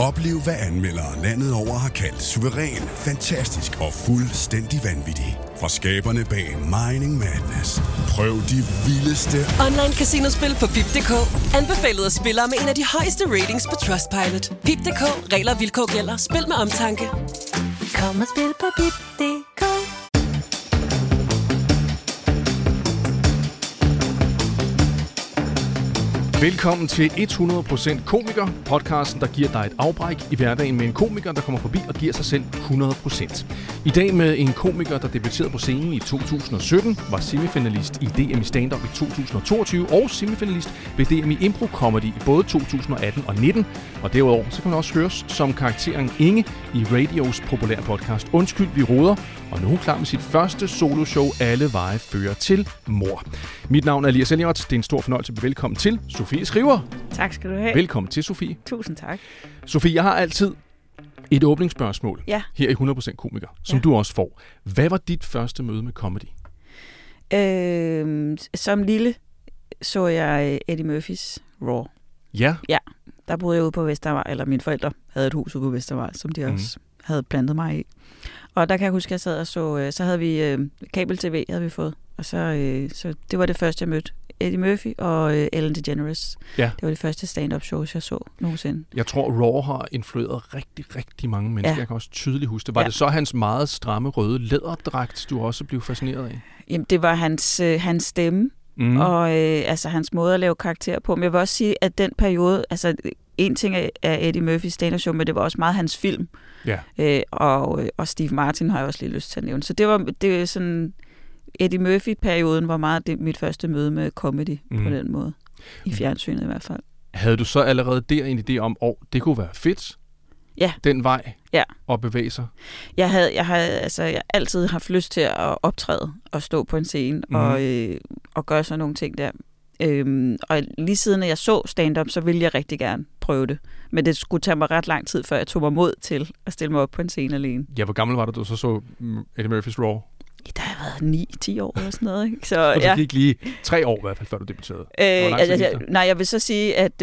Oplev, hvad anmeldere landet over har kaldt suveræn, fantastisk og fuldstændig vanvittig. Fra skaberne bag Mining Madness. Prøv de vildeste online casinospil på PIP.dk. Anbefalet af spillere med en af de højeste ratings på Trustpilot. PIP.dk. Regler og vilkår gælder. Spil med omtanke. Kom og spil på PIP.dk. Velkommen til 100% Komiker, podcasten, der giver dig et afbræk i hverdagen med en komiker, der kommer forbi og giver sig selv 100%. I dag med en komiker, der debuterede på scenen i 2017, var semifinalist i DM i stand-up i 2022 og semifinalist ved DM i impro-comedy i både 2018 og 19. Og derudover så kan man også høres som karakteren Inge i radios populære podcast Undskyld, vi roder. Og nu er hun klar med sit første soloshow, Alle veje fører til mor. Mit navn er Elias Elliot. Det er en stor fornøjelse at blive velkommen til Sofie Skriver. Tak skal du have. Velkommen til, Sofie. Tusind tak. Sofie, jeg har altid et åbningsspørgsmål her i 100% Komiker, som du også får. Hvad var dit første møde med comedy? Som lille så jeg Eddie Murphys Raw. Ja? Ja, der boede jeg ude på Vestervej, eller mine forældre havde et hus ude på Vestervej, som de også havde plantet mig i. Og der kan jeg huske, at jeg sad og så havde vi kabel-tv, havde vi fået. Og så det var det første, jeg mødte. Eddie Murphy og Ellen DeGeneres. Ja. Det var det første stand-up shows, jeg så nogensinde. Jeg tror, Raw har influeret rigtig, rigtig mange mennesker. Ja. Jeg kan også tydeligt huske det. Var det så hans meget stramme røde læderdragt, du også blev fascineret af? Jamen, det var hans stemme. Og hans måde at lave karakter på. Men jeg vil også sige, at den periode, en ting er Eddie Murphys stand-up show, men det var også meget hans film. Ja. Og Steve Martin har jeg også lige lyst til at nævne. Så det er sådan, Eddie Murphy-perioden var meget mit første møde med comedy på den måde. I fjernsynet i hvert fald. Havde du så allerede der en idé om, det kunne være fedt? Ja. Den vej at bevæge sig? Jeg har altid haft lyst til at optræde og stå på en scene og gøre sådan nogle ting der. Og lige siden jeg så stand-up, så ville jeg rigtig gerne prøve det. Men det skulle tage mig ret lang tid, før jeg tog mig mod til at stille mig op på en scene alene. Ja, hvor gammel var du så Eddie Murphys Raw? Der har været 9-10 år eller sådan noget. Ikke? Så det gik lige 3 år i hvert fald, før du debuterede. Jeg vil så sige, at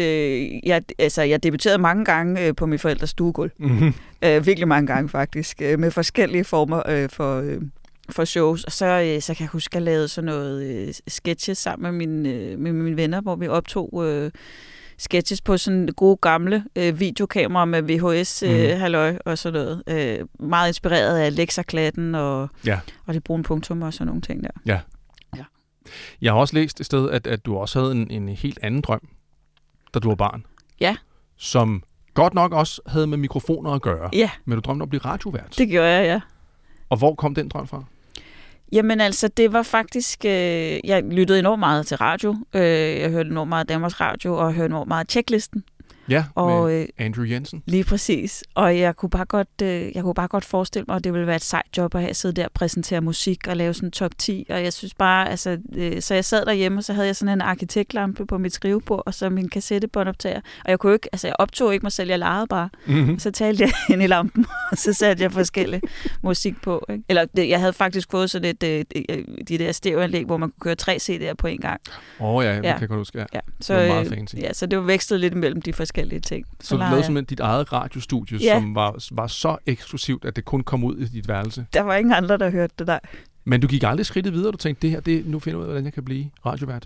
jeg debuterede mange gange på min forældres stuegulv. Virkelig mange gange faktisk. Med forskellige former for shows. Og så kan jeg huske, at jeg lavede sådan noget sketches sammen med mine venner, hvor vi optog sketches på sådan gode gamle videokameraer med VHS-halløj og sådan noget. Meget inspireret af Lexaklatten og det brune punktum og sådan nogle ting der. Ja. Jeg har også læst et sted, at du også havde en helt anden drøm, da du var barn. Ja. Som godt nok også havde med mikrofoner at gøre. Ja. Men du drømte om at blive radiovært. Det gjorde jeg, ja. Og hvor kom den drøm fra? Jamen det var faktisk, jeg lyttede enormt meget til radio. Jeg hørte enormt meget Danmarks Radio, og hørte enormt meget Tjeklisten. Ja, og, med Andrew Jensen. Lige præcis. Og jeg kunne bare godt forestille mig, at det ville være et sejt job at sidde der og præsentere musik og lave sådan en top 10. Og jeg synes bare, så jeg sad derhjemme, og så havde jeg sådan en arkitektlampe på mit skrivebord, og så min kassettebåndoptager. Og jeg kunne ikke, jeg optog ikke mig selv, jeg legede bare. Og så talte jeg ind i lampen, og så satte jeg forskellige musik på. Ikke? Eller jeg havde faktisk fået sådan de der stereoanlæg, hvor man kunne køre 3 CD'er på en gang. Det kan jeg godt huske. Ja. Så, det var meget fancy. Ja, så det var vekslet lidt mellem de forskellige ting. Så du lavede simpelthen dit eget radiostudie, som var så eksklusivt, at det kun kom ud i dit værelse? Der var ingen andre, der hørte det der. Men du gik aldrig skridtet videre, du tænkte, nu finder jeg ud af, hvordan jeg kan blive radiovært?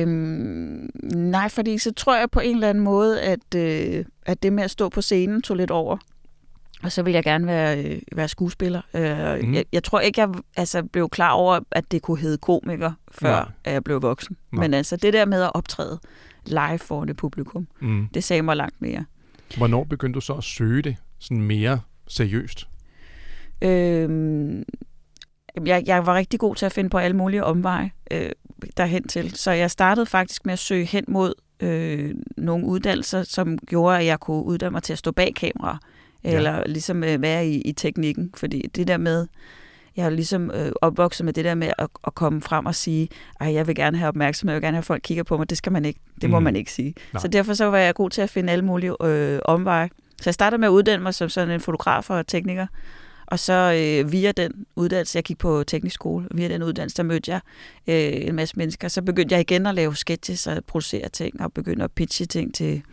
Nej, fordi så tror jeg på en eller anden måde, at det med at stå på scenen tog lidt over. Og så ville jeg gerne være skuespiller. Jeg tror ikke, jeg blev klar over, at det kunne hedde komiker, før jeg blev voksen. Men det der med at optræde live foran et publikum, det sagde mig langt mere. Hvornår begyndte du så at søge det sådan mere seriøst? Jeg var rigtig god til at finde på alle mulige omveje derhen til. Så jeg startede faktisk med at søge hen mod nogle uddannelser, som gjorde, at jeg kunne uddanne mig til at stå bag kamera. Eller ligesom være i teknikken. Fordi det der med, jeg er ligesom opvokset med det der med at komme frem og sige, jeg vil gerne have opmærksomhed, jeg vil gerne have, at folk kigger på mig. Det skal man ikke. Det må man ikke sige. Nej. Så derfor så var jeg god til at finde alle mulige omveje. Så jeg startede med at uddanne mig som sådan en fotograf og tekniker. Og så via den uddannelse, jeg gik på teknisk skole, via den uddannelse, der mødte jeg en masse mennesker. Så begyndte jeg igen at lave sketches og producere ting, og begyndte at pitche ting til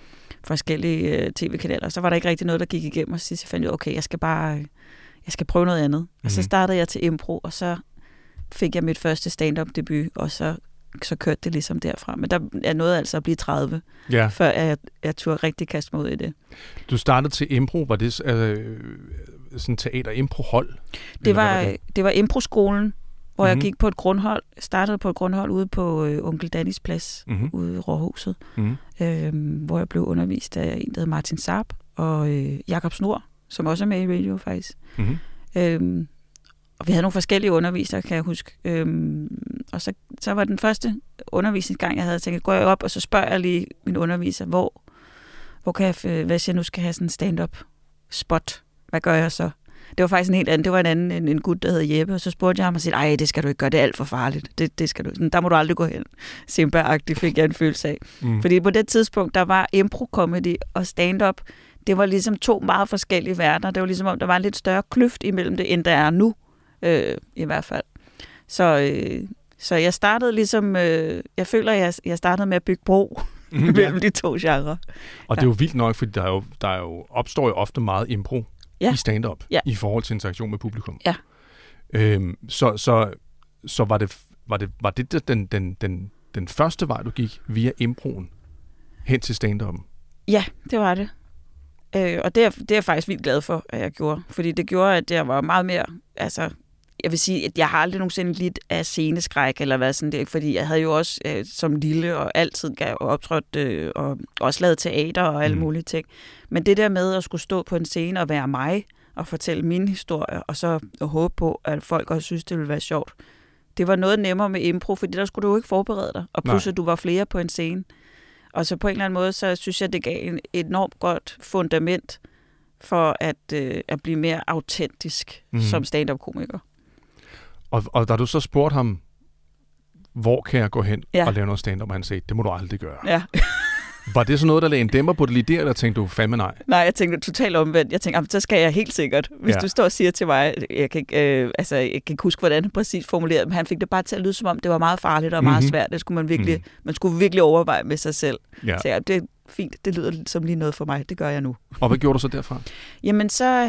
forskellige tv-kanaler. Så var der ikke rigtig noget, der gik igennem, og så fandt jeg ud af, okay, jeg skal prøve noget andet. Og så startede jeg til impro, og så fik jeg mit første stand-up debut, og så kørte det ligesom derfra. Men der er noget altså at blive 30, før jeg turde rigtig kaste mig ud i det. Du startede til impro, var det sådan teater-impro-hold? Det var improskolen, hvor jeg gik på et grundhold. Startede på et grundhold ude på Onkel Dannys plads, ude i Råhuset, hvor jeg blev undervist af en, der hed Martin Saab, og Jakob Snor, som også er med i radio faktisk. Og vi havde nogle forskellige undervisere, kan jeg huske. Og så var den første undervisningsgang, jeg havde tænkt, går jeg op, og så spørger jeg lige min underviser, hvor kan jeg, hvis jeg nu skal have sådan en stand-up spot, hvad gør jeg så? Det var faktisk en helt anden. Det var en gut, der hed Jeppe, og så spurgte jeg ham og sagde, ej, det skal du ikke gøre, det er alt for farligt. Det skal du. Sådan, der må du aldrig gå hen. Simba-agtigt fik jeg en følelse af. Fordi på det tidspunkt, der var impro-comedy og stand-up, det var ligesom 2 meget forskellige verdener. Det var ligesom om, der var en lidt større kløft imellem det, end der er nu, i hvert fald. Så jeg startede ligesom, jeg føler, jeg startede med at bygge bro mellem de 2 genrer. Og det er jo vildt nok, fordi der opstår jo ofte meget impro i stand-up i forhold til interaktion med publikum. Ja. Så var det den første vej, du gik via improen hen til stand-up'en? Ja, det var det. Og det er jeg faktisk vildt glad for, at jeg gjorde. Fordi det gjorde, at jeg var meget mere... Altså, jeg vil sige, at jeg har aldrig nogensinde lidt af sceneskræk, eller hvad sådan det, fordi jeg havde jo også som lille og altid optrådt og også lavet teater og alle mulige ting. Men det der med at skulle stå på en scene og være mig og fortælle mine historier, og så håbe på, at folk også synes, det ville være sjovt. Det var noget nemmere med impro, fordi der skulle du jo ikke forberede dig, og pludselig du var flere på en scene. Og så på en eller anden måde, så synes jeg, det gav et enormt godt fundament for at blive mere autentisk som stand-up-komiker. Og da du så spurgte ham, hvor kan jeg gå hen og lave noget stand-up, og han sagde, det må du aldrig gøre. Ja. Var det så noget, der lagde en dæmper på det lige der, eller tænkte du, fandme nej? Nej, jeg tænkte totalt omvendt. Jeg tænkte, så skal jeg helt sikkert. Hvis du står og siger til mig, jeg kan ikke huske, hvordan han præcis formulerede, men han fik det bare til at lyde, som om det var meget farligt og meget svært. Det skulle man skulle virkelig overveje med sig selv. Ja. Så det er fint, det lyder som lige noget for mig, det gør jeg nu. Og hvad gjorde du så derfra? Jamen,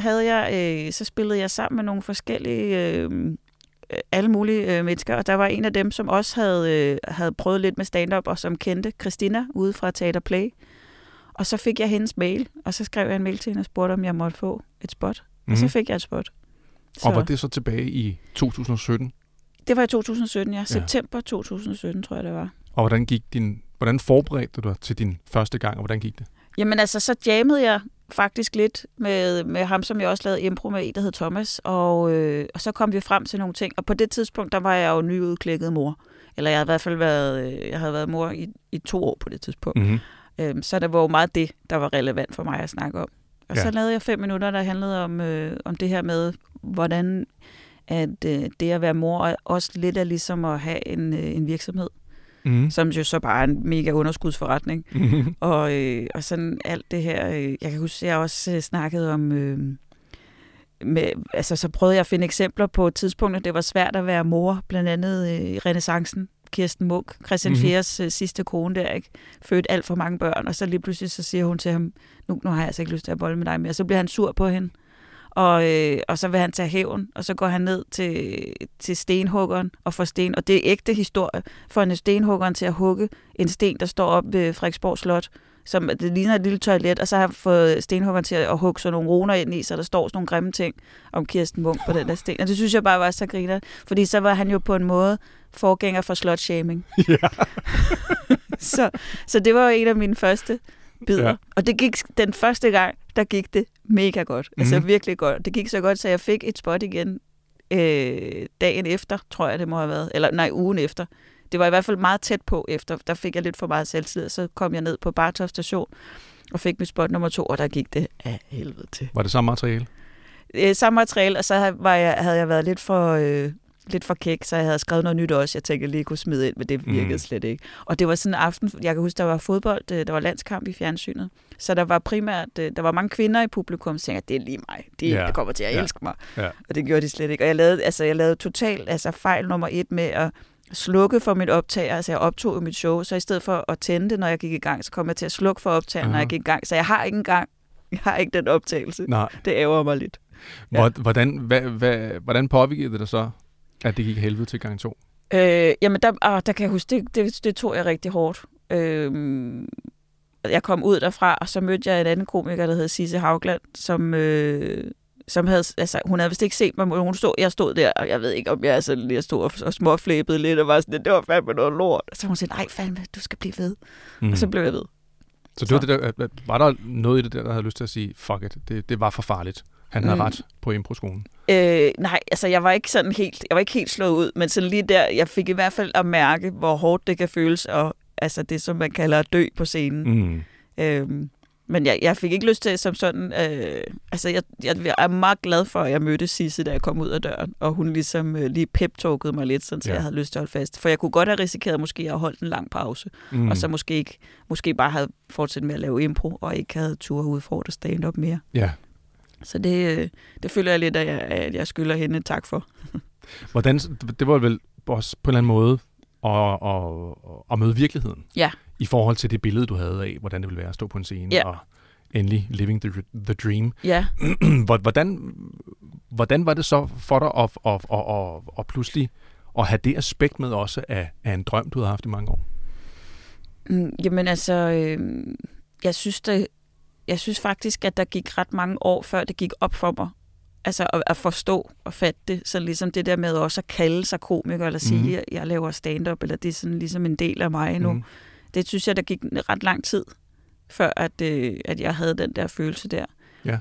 så spillede jeg sammen med nogle forskellige... alle mulige mennesker, og der var en af dem, som også havde prøvet lidt med stand-up, og som kendte Christina ude fra Teater Play. Og så fik jeg hendes mail, og så skrev jeg en mail til hende og spurgte, om jeg måtte få et spot. Og så fik jeg et spot. Og var det så tilbage i 2017? Det var i 2017, ja. September 2017, tror jeg, det var. Og hvordan forberedte du dig til din første gang, og hvordan gik det? Jamen altså, så jammede jeg faktisk lidt med ham, som jeg også lavede impro med, der hed Thomas, og så kom vi frem til nogle ting. Og på det tidspunkt, der var jeg jo nyudklækket mor. Eller jeg havde i hvert fald været mor i 2 år på det tidspunkt. Så der var jo meget det, der var relevant for mig at snakke om. Og så lavede jeg 5 minutter, der handlede om det her med, hvordan at det at være mor også lidt er ligesom at have en virksomhed. Som jo så bare er en mega underskudsforretning. Og sådan alt det her. Jeg kan huske, at jeg også snakkede om... så prøvede jeg at finde eksempler på tidspunkter, det var svært at være mor, blandt andet i renæssancen. Kirsten Munk, Christian Fjerds sidste kone der, ikke? Født alt for mange børn, og så lige pludselig så siger hun til ham, nu har jeg altså ikke lyst til at bolle med dig mere. Så bliver han sur på hende. Og så vil han tage hævn, og så går han ned til stenhuggeren og får sten. Og det er ægte historie for en stenhuggeren til at hugge en sten, der står op ved Frederiksborg Slot, som det ligner et lille toilet, og så har han fået stenhuggeren til at hugge sådan nogle runer ind i, så der står sådan nogle grimme ting om Kirsten Munk på den der sten. Og det synes jeg bare var så griner, fordi så var han jo på en måde forgænger for slotshaming. Ja. så det var jo en af mine første bidder. Ja. Og det gik den første gang, der gik det mega godt. Altså virkelig godt. Det gik så godt, så jeg fik et spot igen dagen efter, tror jeg det må have været. Eller nej, ugen efter. Det var i hvert fald meget tæt på efter. Der fik jeg lidt for meget selvtillid. Så kom jeg ned på Bartow Station og fik mit spot nummer 2, og der gik det af helvede til. Var det samme materiale? Samme materiale, og så havde jeg været lidt for kæk, så jeg havde skrevet noget nyt også. Jeg tænkte, jeg lige kunne smide ind, men det virkede slet ikke. Og det var sådan en aften, jeg kan huske, der var fodbold, der var landskamp i fjernsynet. Så der var primært, der var mange kvinder i publikum, som tænkte, det er lige mig. Det kommer til at elske mig. Ja. Og det gjorde de slet ikke. Og jeg lavede totalt fejl nummer 1 med slukke for mit optager, altså jeg optog mit show, så i stedet for at tænde det, når jeg gik i gang, så kom jeg til at slukke for optageren, når jeg gik i gang. Så jeg har ikke den optagelse. Nej. Det ærger mig lidt. Ja. Hvordan påvirkede det dig så, at det gik helvede til gang 2? Jamen, der kan jeg huske, det tog jeg rigtig hårdt. Jeg kom ud derfra, og så mødte jeg en anden komiker, der hed Sisse Haugland, som havde, altså hun havde vist ikke set mig, jeg stod der, og jeg ved ikke, om jeg sådan lige stod og småflæbede lidt, og var sådan, det var fandme noget lort. Så hun sagde, nej fandme, du skal blive ved. Og så blev jeg ved. Så det var det der, var der noget i det der havde lyst til at sige, fuck it, det var for farligt. Han havde ret på improskolen. Nej, altså jeg var ikke helt slået ud, men sådan lige der, jeg fik i hvert fald at mærke, hvor hårdt det kan føles, og altså det, som man kalder at dø på scenen. Men jeg fik ikke lyst til som sådan, altså jeg er meget glad for, at jeg mødte Sisse, da jeg kom ud af døren, og hun ligesom lige pep-talkede mig lidt, sådan, så jeg havde lyst til at holde fast. For jeg kunne godt have risikeret måske at holde en lang pause, og så måske bare have fortsat med at lave impro, og ikke havde tur udfordret stand-up mere. Ja. Så det føler jeg lidt, at jeg skylder hende tak for. Hvordan, det var vel også på en eller anden måde at møde virkeligheden. Ja. I forhold til det billede, du havde af, hvordan det ville være at stå på en scene og endelig living the dream. Ja. Hvordan var det så for dig at pludselig at have det aspekt med også af en drøm, du havde haft i mange år? Jamen altså, jeg synes faktisk, at der gik ret mange år, før det gik op for mig. Altså at forstå og fatte det. Så ligesom det der med også at kalde sig komiker, eller sige, at jeg laver stand-up, eller det er sådan ligesom en del af mig nu. Det synes jeg, der gik ret lang tid, før at jeg havde den der følelse der. Ja.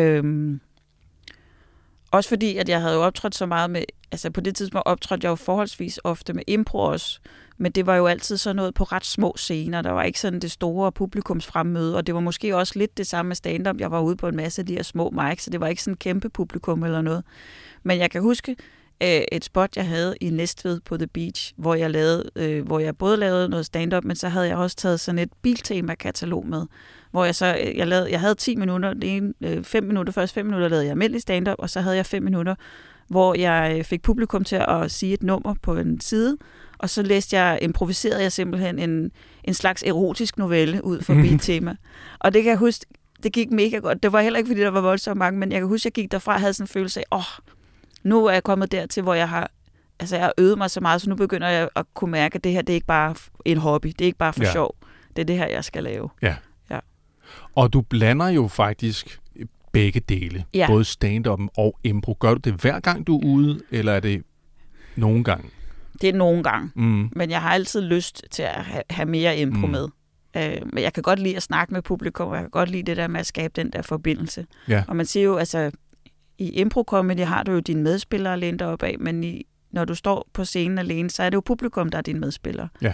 Også fordi, at jeg havde jo optrådt så meget med, altså på det tidspunkt optrådte jeg jo forholdsvis ofte med impro også, men det var jo altid sådan noget på ret små scener. Der var ikke sådan det store publikumsfremmøde, og det var måske også lidt det samme med stand-up. Jeg var ude på en masse af de her små mics, så det var ikke sådan en kæmpe publikum eller noget. Men jeg kan huske et spot, jeg havde i Næstved på The Beach, hvor jeg både lavede noget stand-up, men så havde jeg også taget sådan et Biltema-katalog med, hvor jeg havde 10 minutter, det ene 5 minutter, først 5 minutter lavede jeg almindelig stand-up, og så havde jeg 5 minutter, hvor jeg fik publikum til at sige et nummer på en side, og så improviserede jeg simpelthen en slags erotisk novelle ud for Biltema. Og det kan jeg huske, det gik mega godt. Det var heller ikke, fordi der var voldsomt mange, men jeg kan huske, jeg gik derfra og havde sådan en følelse af, nu er jeg kommet dertil, hvor jeg har øvet mig så meget, så nu begynder jeg at kunne mærke, at det her, det er ikke bare en hobby, det er ikke bare for sjov. Det er det her, jeg skal lave. Ja. Og du blander jo faktisk begge dele, både stand-up'en og impro. Gør du det hver gang, du er ude, eller er det nogle gange? Det er nogle gange, men jeg har altid lyst til at have mere impro med. Men jeg kan godt lide at snakke med publikum, og jeg kan godt lide det der med at skabe den der forbindelse. Ja. Og man siger jo, altså i impro-comedy har du jo dine medspillere at læne dig op af, men når du står på scenen alene, så er det jo publikum, der er dine medspillere. Ja.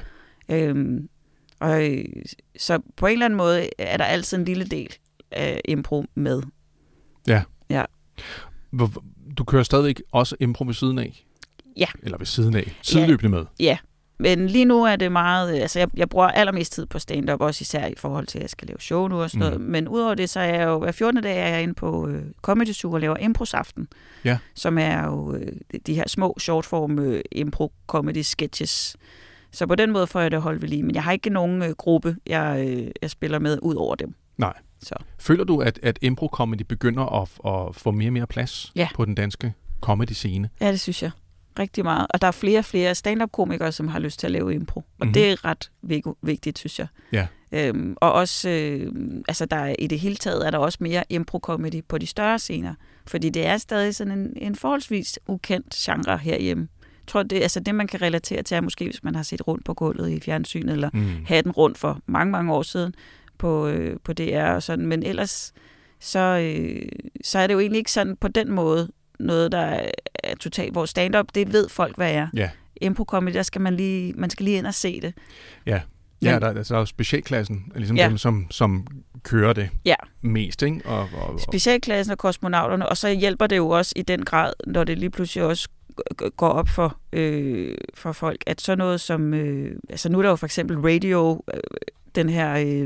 Så på en eller anden måde er der altid en lille del af impro med. Ja. Ja. Du kører stadig også impro ved siden af? Ja. Eller ved siden af? Sideløbende med? Ja. Men lige nu er det meget, altså jeg bruger allermest tid på stand-up, også især i forhold til, at jeg skal lave show nu og sådan noget. Men udover det, så er jeg jo, hver 14. dag er jeg inde på Comedy Zoo og laver Improsaften, som er jo de her små shortform impro-comedy sketches. Så på den måde får jeg det holdt ved lige, men jeg har ikke nogen gruppe, jeg spiller med ud over dem. Nej. Så. Føler du, at impro-comedy begynder at få mere og mere plads på den danske comedy-scene? Ja, det synes jeg. Rigtig meget. Og der er flere og flere stand-up-komikere, som har lyst til at lave impro. Og det er ret vigtigt, synes jeg. Ja. Og også, i det hele taget er der også mere impro-comedy på de større scener. Fordi det er stadig sådan en forholdsvis ukendt genre herhjemme. Jeg tror, det man kan relatere til, er måske, hvis man har set rundt på gulvet i fjernsynet, eller Hatten rundt for mange, mange år siden på DR og sådan. Men ellers, så er det jo egentlig ikke sådan på den måde, noget, der er totalt, hvor stand-up, det ved folk, hvad er. Ja. Impro-comedy, der skal man skal lige ind og se det. Ja, der er jo specialklassen, ligesom dem, som kører det mest, ikke? Og specialklassen og kosmonauterne, og så hjælper det jo også i den grad, når det lige pludselig også går op for folk, at sådan noget som, nu er der jo for eksempel radio, den her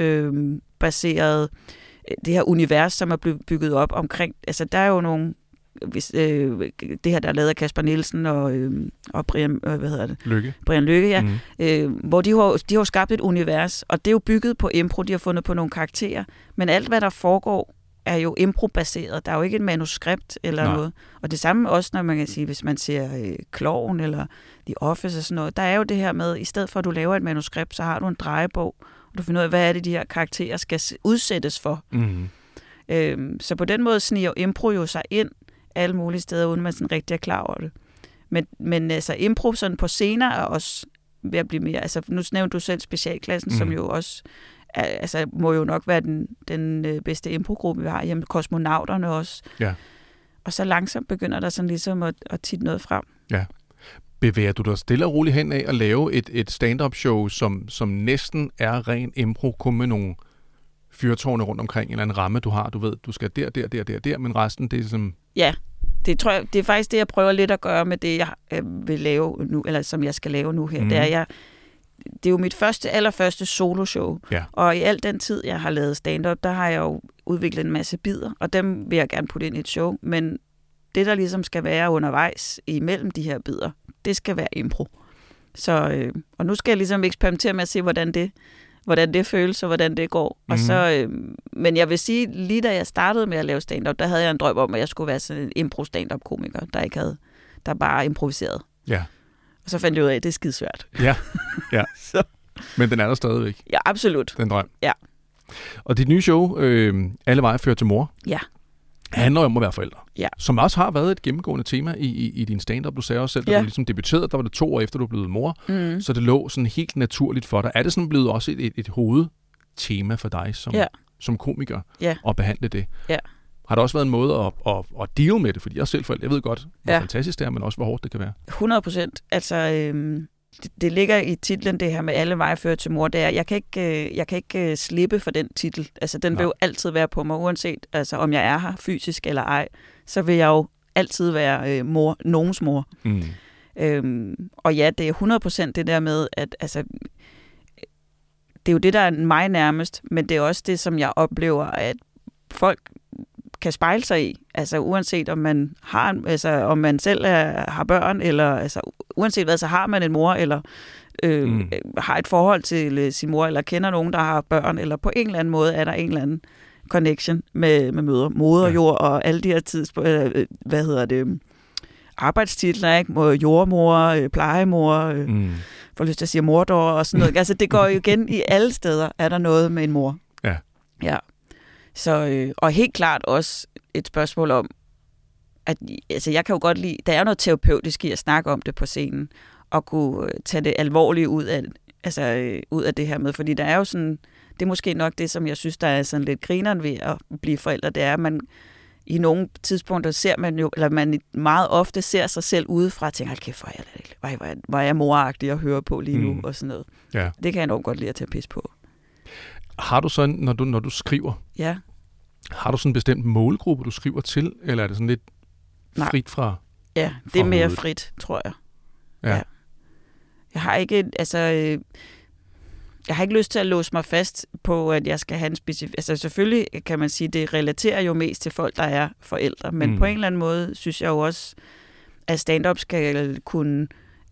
sketch-baserede det her univers, som er blevet bygget op omkring, altså der er jo nogle det her, der er lavet af Kasper Nielsen og Brian, Brian Lykke, ja. Hvor de har jo skabt et univers, og det er jo bygget på impro, de har fundet på nogle karakterer, men alt, hvad der foregår, er jo impro-baseret. Der er jo ikke et manuskript eller noget. Og det samme også, når man kan sige, hvis man ser Klovn eller The Office og sådan noget, der er jo det her med, i stedet for at du laver et manuskript, så har du en drejebog, og du finder ud af, hvad er det, de her karakterer skal udsættes for. Så på den måde sniger impro jo sig ind alle mulige steder, uden man sådan rigtig er klar over det. Men altså impro sådan på scener er også ved at blive mere, altså nu nævnte du selv specialklassen, som jo også altså må jo nok være den bedste improgruppe, vi har hjemme, Kosmonauterne også. Ja. Og så langsomt begynder der sådan ligesom at titte noget frem. Ja. Bevæger du dig stille og roligt hen af at lave et stand-up show, som næsten er ren impro, kun med nogle fyrtårne rundt omkring, eller en ramme, du har, du ved, du skal der, men resten, det er som... Ja, det tror jeg, det er faktisk det, jeg prøver lidt at gøre med det, jeg vil lave nu, eller som jeg skal lave nu her. Det er jo mit allerførste soloshow, og i al den tid, jeg har lavet stand-up, der har jeg jo udviklet en masse bidder, og dem vil jeg gerne putte ind i et show, men det, der ligesom skal være undervejs imellem de her bidder, det skal være impro. Så, og nu skal jeg ligesom eksperimentere med at se, hvordan det føles, og hvordan det går. Og så, men jeg vil sige, lige da jeg startede med at lave stand-up, der havde jeg en drøm om, at jeg skulle være sådan en impro-stand-up-komiker, der bare improviserede. Ja. Og så fandt jeg ud af, at det er skidesvært. Ja. Så. Men den er der stadigvæk. Ja, absolut. Den drøm. Ja. Og dit nye show, Alle veje fører til mor, handler om at være forældre. Ja. Som også har været et gennemgående tema i din stand-up. Du sagde også selv, da du ligesom debuterede, der var det 2 år efter, du blev mor. Så det lå sådan helt naturligt for dig. Er det sådan blevet også et hovedtema for dig som komiker at behandle det? Ja. Har der også været en måde at deal med det? Fordi jeg er selv forældre. Jeg ved godt, hvor fantastisk det er, men også hvor hårdt det kan være. 100%. Altså, det ligger i titlen, det her med Alle veje fører til mor. Det er, jeg kan ikke slippe for den titel. Altså, den vil jo altid være på mig, uanset om jeg er her fysisk eller ej. Så vil jeg jo altid være nogens mor. Og ja, det er 100% det der med, at altså, det er jo det, der er mig nærmest, men det er også det, som jeg oplever, at folk kan spejle sig i, altså uanset om man har, om man selv har børn, eller uanset hvad, så har man en mor, eller har et forhold til sin mor, eller kender nogen, der har børn, eller på en eller anden måde er der en eller anden connection med moderjord og alle de her arbejdstitler, ikke? Jordmor, plejemor, får lyst til at sige mordor og sådan noget. Altså det går jo igen i alle steder, er der noget med en mor. Ja. Så, og helt klart også et spørgsmål om, at altså jeg kan jo godt lide, der er noget terapeutisk i at snakke om det på scenen, og kunne tage det alvorlige ud af det her med, fordi der er jo sådan, det er måske nok det, som jeg synes, der er sådan lidt grineren ved at blive forældre, det er, at man i nogle tidspunkter ser man jo, eller man meget ofte ser sig selv udefra og tænker, kæft, hvor er jeg moragtig at høre på lige nu, og sådan noget. Ja. Det kan jeg nok godt lide at tage pis på. Har du sådan, når du skriver, har du sådan en bestemt målgruppe, du skriver til, eller er det sådan lidt frit fra? Ja, det er mere hovedet? Frit, tror jeg. Ja. Jeg har ikke, jeg har ikke lyst til at låse mig fast på, at jeg skal have en specifik... Altså selvfølgelig kan man sige, det relaterer jo mest til folk, der er forældre, men på en eller anden måde synes jeg jo også, at stand-up skal kunne...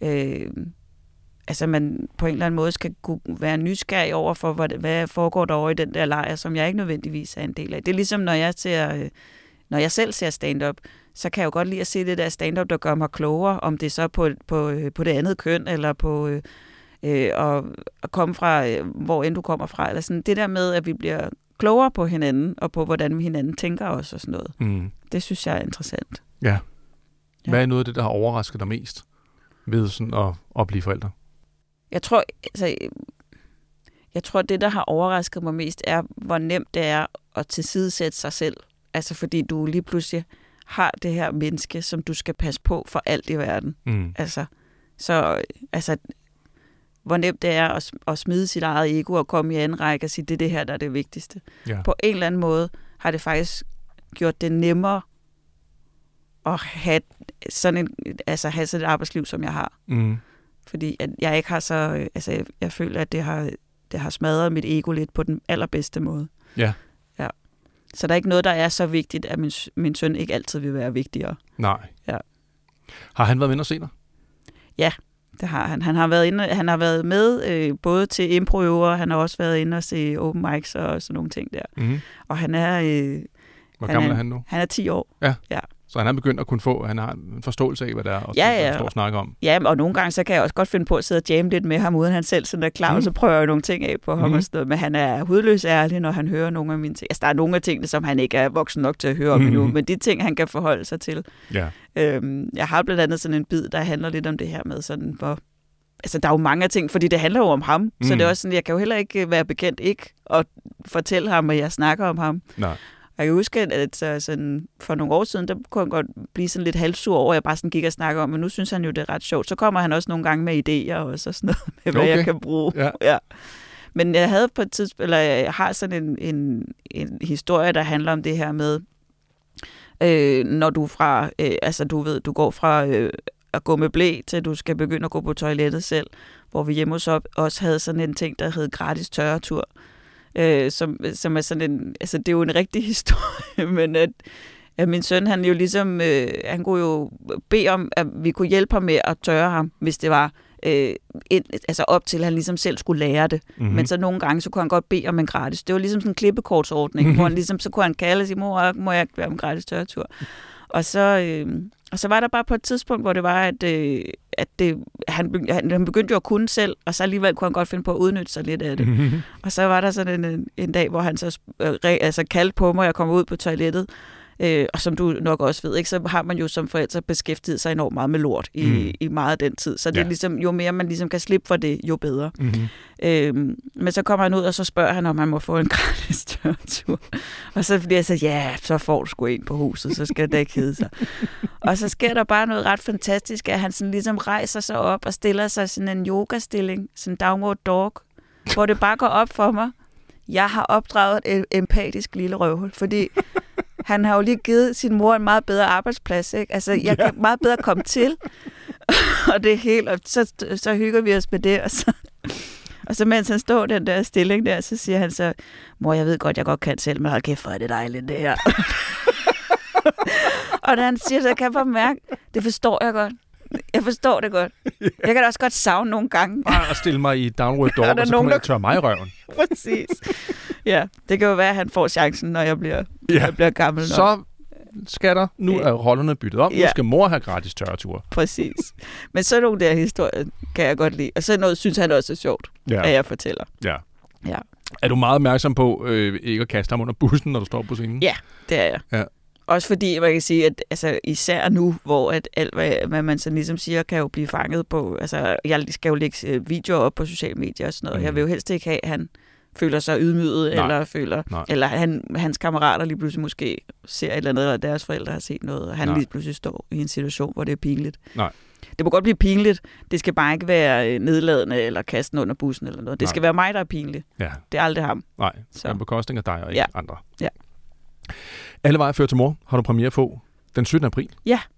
man på en eller anden måde skal kunne være nysgerrig over for, hvad foregår der over i den der lejr, som jeg ikke nødvendigvis er en del af. Det er ligesom, når jeg selv ser stand-up, så kan jeg jo godt lide at se det der stand-up, der gør mig klogere, om det er så på det andet køn, eller på at komme fra, hvor end du kommer fra. Eller sådan. Det der med, at vi bliver klogere på hinanden, og på, hvordan hinanden tænker os og sådan noget. Det synes jeg er interessant. Ja. Hvad er noget af det, der har overrasket dig mest ved sådan at blive forældre? Jeg tror, det, der har overrasket mig mest, er, hvor nemt det er at tilsidesætte sig selv. Altså, fordi du lige pludselig har det her menneske, som du skal passe på for alt i verden. Hvor nemt det er at smide sit eget ego og komme i anden række og sige, det er det her, der er det vigtigste. Ja. På en eller anden måde har det faktisk gjort det nemmere at have sådan et arbejdsliv, som jeg har. Fordi at jeg ikke har så... jeg føler, at det har smadret mit ego lidt på den allerbedste måde. Ja. Så der er ikke noget, der er så vigtigt, at min søn ikke altid vil være vigtigere. Nej. Ja. Har han været med og se dig? Ja, det har han. Han har været med både til improøver, han har også været inde og se open mics og sådan nogle ting der. Mm-hmm. Og han er... Hvor gammel er han nu? Han er 10 år. Ja. Ja. Så han er begyndt at kunne få, han har en forståelse af, hvad der er, og står og snakker om. Ja, og nogle gange så kan jeg også godt finde på at sidde og jamme lidt med ham, uden han selv sådan er klar, og så prøver jeg nogle ting af på ham og sådan noget. Men han er hudløs ærlig, når han hører nogle af mine ting. Altså, der er nogle af tingene, som han ikke er voksen nok til at høre om endnu, men de ting, han kan forholde sig til. Ja. Jeg har blandt andet sådan en bid, der handler lidt om det her med sådan, hvor... Altså, der er jo mange af ting, fordi det handler jo om ham. Så det er også sådan, jeg kan jo heller ikke være bekendt ikke at fortælle ham, at jeg snakker om ham. Nej. Jeg kan huske, at sådan, for nogle år siden, der kunne han godt blive sådan lidt halvsur over, at jeg bare sådan gik og snakkede om, men nu synes han jo, det er ret sjovt. Så kommer han også nogle gange med idéer og så sådan noget, med, hvad jeg kan bruge. Ja. Ja. Men jeg havde på et tidspunkt, eller jeg har sådan en historie, der handler om det her med, når du fra, altså du ved, du går fra at gå med blæ, til du skal begynde at gå på toilettet selv, hvor vi hjemme hos os havde sådan en ting, der hed gratis tørretur. Som er sådan en, altså det er jo en rigtig historie, men at min søn, han jo ligesom, han kunne jo bede om, at vi kunne hjælpe ham med at tørre ham, hvis det var, altså op til, at han ligesom selv skulle lære det. Mm-hmm. Men så nogle gange, så kunne han godt bede om en gratis. Det var ligesom sådan en klippekortsordning, hvor han ligesom, så kunne han kalde og sige, mor, må jeg være en gratis tørretur? Og så var der bare på et tidspunkt, hvor det var, han begyndte jo at kunne selv, og så alligevel kunne han godt finde på at udnytte sig lidt af det. Mm-hmm. Og så var der sådan en dag, hvor han så kaldte på mig, og jeg kom ud på toilettet, og som du nok også ved, ikke, så har man jo som forældre beskæftiget sig enormt meget med lort i meget af den tid. Så det er ligesom, jo mere man ligesom kan slippe for det, jo bedre. Mm-hmm. Men så kommer han ud, og så spørger han, om han må få en gratis tørretur. Og så bliver jeg så, ja, så får du sgu en på huset, så skal det ikke hedde sig. Og så sker der bare noget ret fantastisk, at han sådan ligesom rejser sig op og stiller sig sådan en yogastilling, sådan en downward dog, hvor det bare går op for mig. Jeg har opdraget et empatisk lille røvhul, fordi han har jo lige givet sin mor en meget bedre arbejdsplads, ikke? Altså, jeg kan meget bedre komme til, og det er helt, og så hygger vi os med det, og så mens han står den der stilling der, så siger han så, mor, jeg ved godt, jeg godt kan selv, men hold kæft, hvor er det dejligt, det her. Og da han siger, så kan jeg bare mærke, det forstår jeg godt. Jeg forstår det godt. Jeg kan da også godt savne nogle gange. Bare at stille mig i downward dog, og så kommer jeg og tørre mig i røven. Præcis. Ja, det kan jo være, at han får chancen, når jeg bliver gammel nok. Så skal der, nu er rollerne byttet om, nu skal mor have gratis tørretur. Præcis. Men så nogle der historier kan jeg godt lide. Og så noget synes han også er sjovt, at jeg fortæller. Ja. Er du meget opmærksom på ikke at kaste ham under bussen, når du står på scenen? Ja, det er jeg. Ja. Også fordi, man kan sige, at altså, især nu, hvor at alt, hvad man så ligesom siger, kan jo blive fanget på. Altså, jeg skal jo lægge videoer op på sociale medier og sådan noget. Jeg vil jo helst ikke have, at han føler sig ydmyget, eller hans kammerater lige pludselig måske ser et eller andet, eller deres forældre har set noget, og han lige pludselig står i en situation, hvor det er pinligt. Nej. Det må godt blive pinligt. Det skal bare ikke være nedladende eller kasten under bussen eller noget. Det skal være mig, der er pinlig. Ja. Det er aldrig ham. Nej, det er en bekostning af dig og ikke andre. Ja. Alle veje fører til mor har du premiere på den 17. april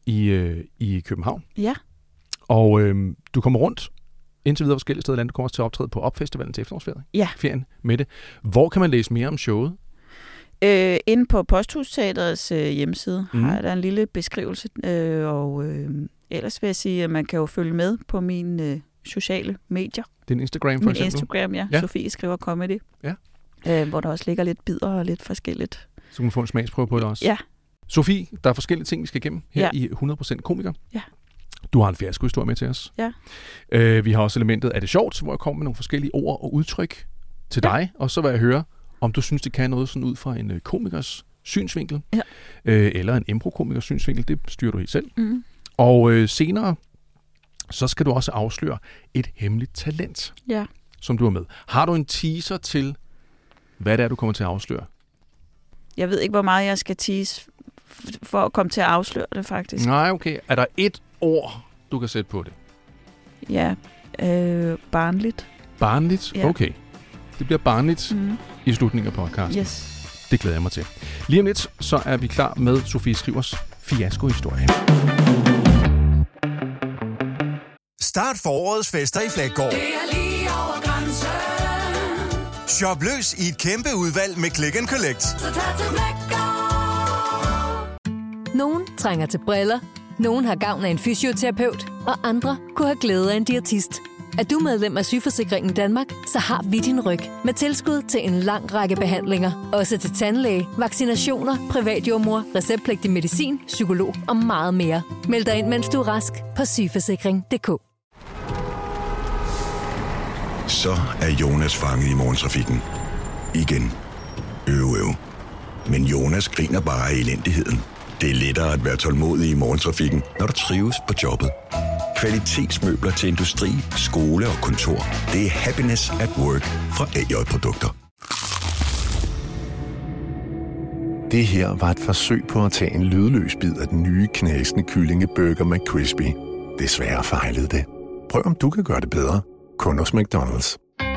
i København. Ja. Og du kommer rundt indtil videre forskellige steder i landet. Du kommer også til at optræde på Opfestivalen til efterårsferien med det. Hvor kan man læse mere om showet? Inde på Posthusteatrets hjemmeside har der en lille beskrivelse. Ellers vil jeg sige, at man kan jo følge med på mine sociale medier. Din Instagram for eksempel? Min Instagram, ja. Sofie skriver comedy. Ja. Hvor der også ligger lidt bidder og lidt forskelligt. Så kan man få en smagsprøve på det også. Ja. Sofie, der er forskellige ting, vi skal igennem her i 100% komiker. Ja. Du har en fiaskohistorie med til os. Ja. Vi har også elementet af det sjovt, hvor jeg kommer med nogle forskellige ord og udtryk til dig. Og så vil jeg høre, om du synes, det kan noget sådan ud fra en komikers synsvinkel. Ja. Eller en impro-komikers synsvinkel. Det styrer du helt selv. Mm. Og senere, så skal du også afsløre et hemmeligt talent, som du har med. Har du en teaser til, hvad det er, du kommer til at afsløre? Jeg ved ikke, hvor meget jeg skal tease for at komme til at afsløre det, faktisk. Nej, okay. Er der et ord, du kan sætte på det? Ja, barnligt. Barnligt? Ja. Okay. Det bliver barnligt i slutningen af podcasten. Yes. Det glæder jeg mig til. Lige om lidt, så er vi klar med Sofie Skrivers fiaskohistorie. Start forårets fester i Fleggaard. Det er lige over grænsen. Shop løs i et kæmpe udvalg med Click & Collect. Så tag til Flækker. Nogen trænger til briller, nogen har gavn af en fysioterapeut, og andre kunne have glæde af en diætist. Er du medlem af Sygeforsikringen Danmark, så har vi din ryg med tilskud til en lang række behandlinger. Også til tandlæge, vaccinationer, privatjordmor, receptpligtig medicin, psykolog og meget mere. Meld dig ind, mens du er rask på sygeforsikring.dk. Så er Jonas fanget i morgentrafikken. Igen. Men Jonas griner bare af elendigheden. Det er lettere at være tålmodig i morgentrafikken, når du trives på jobbet. Kvalitetsmøbler til industri, skole og kontor. Det er happiness at work fra AJ-produkter. Det her var et forsøg på at tage en lydløs bid af den nye knasende kyllingeburger McCrispy. Desværre fejlede det. Prøv om du kan gøre det bedre. Kun hos McDonald's.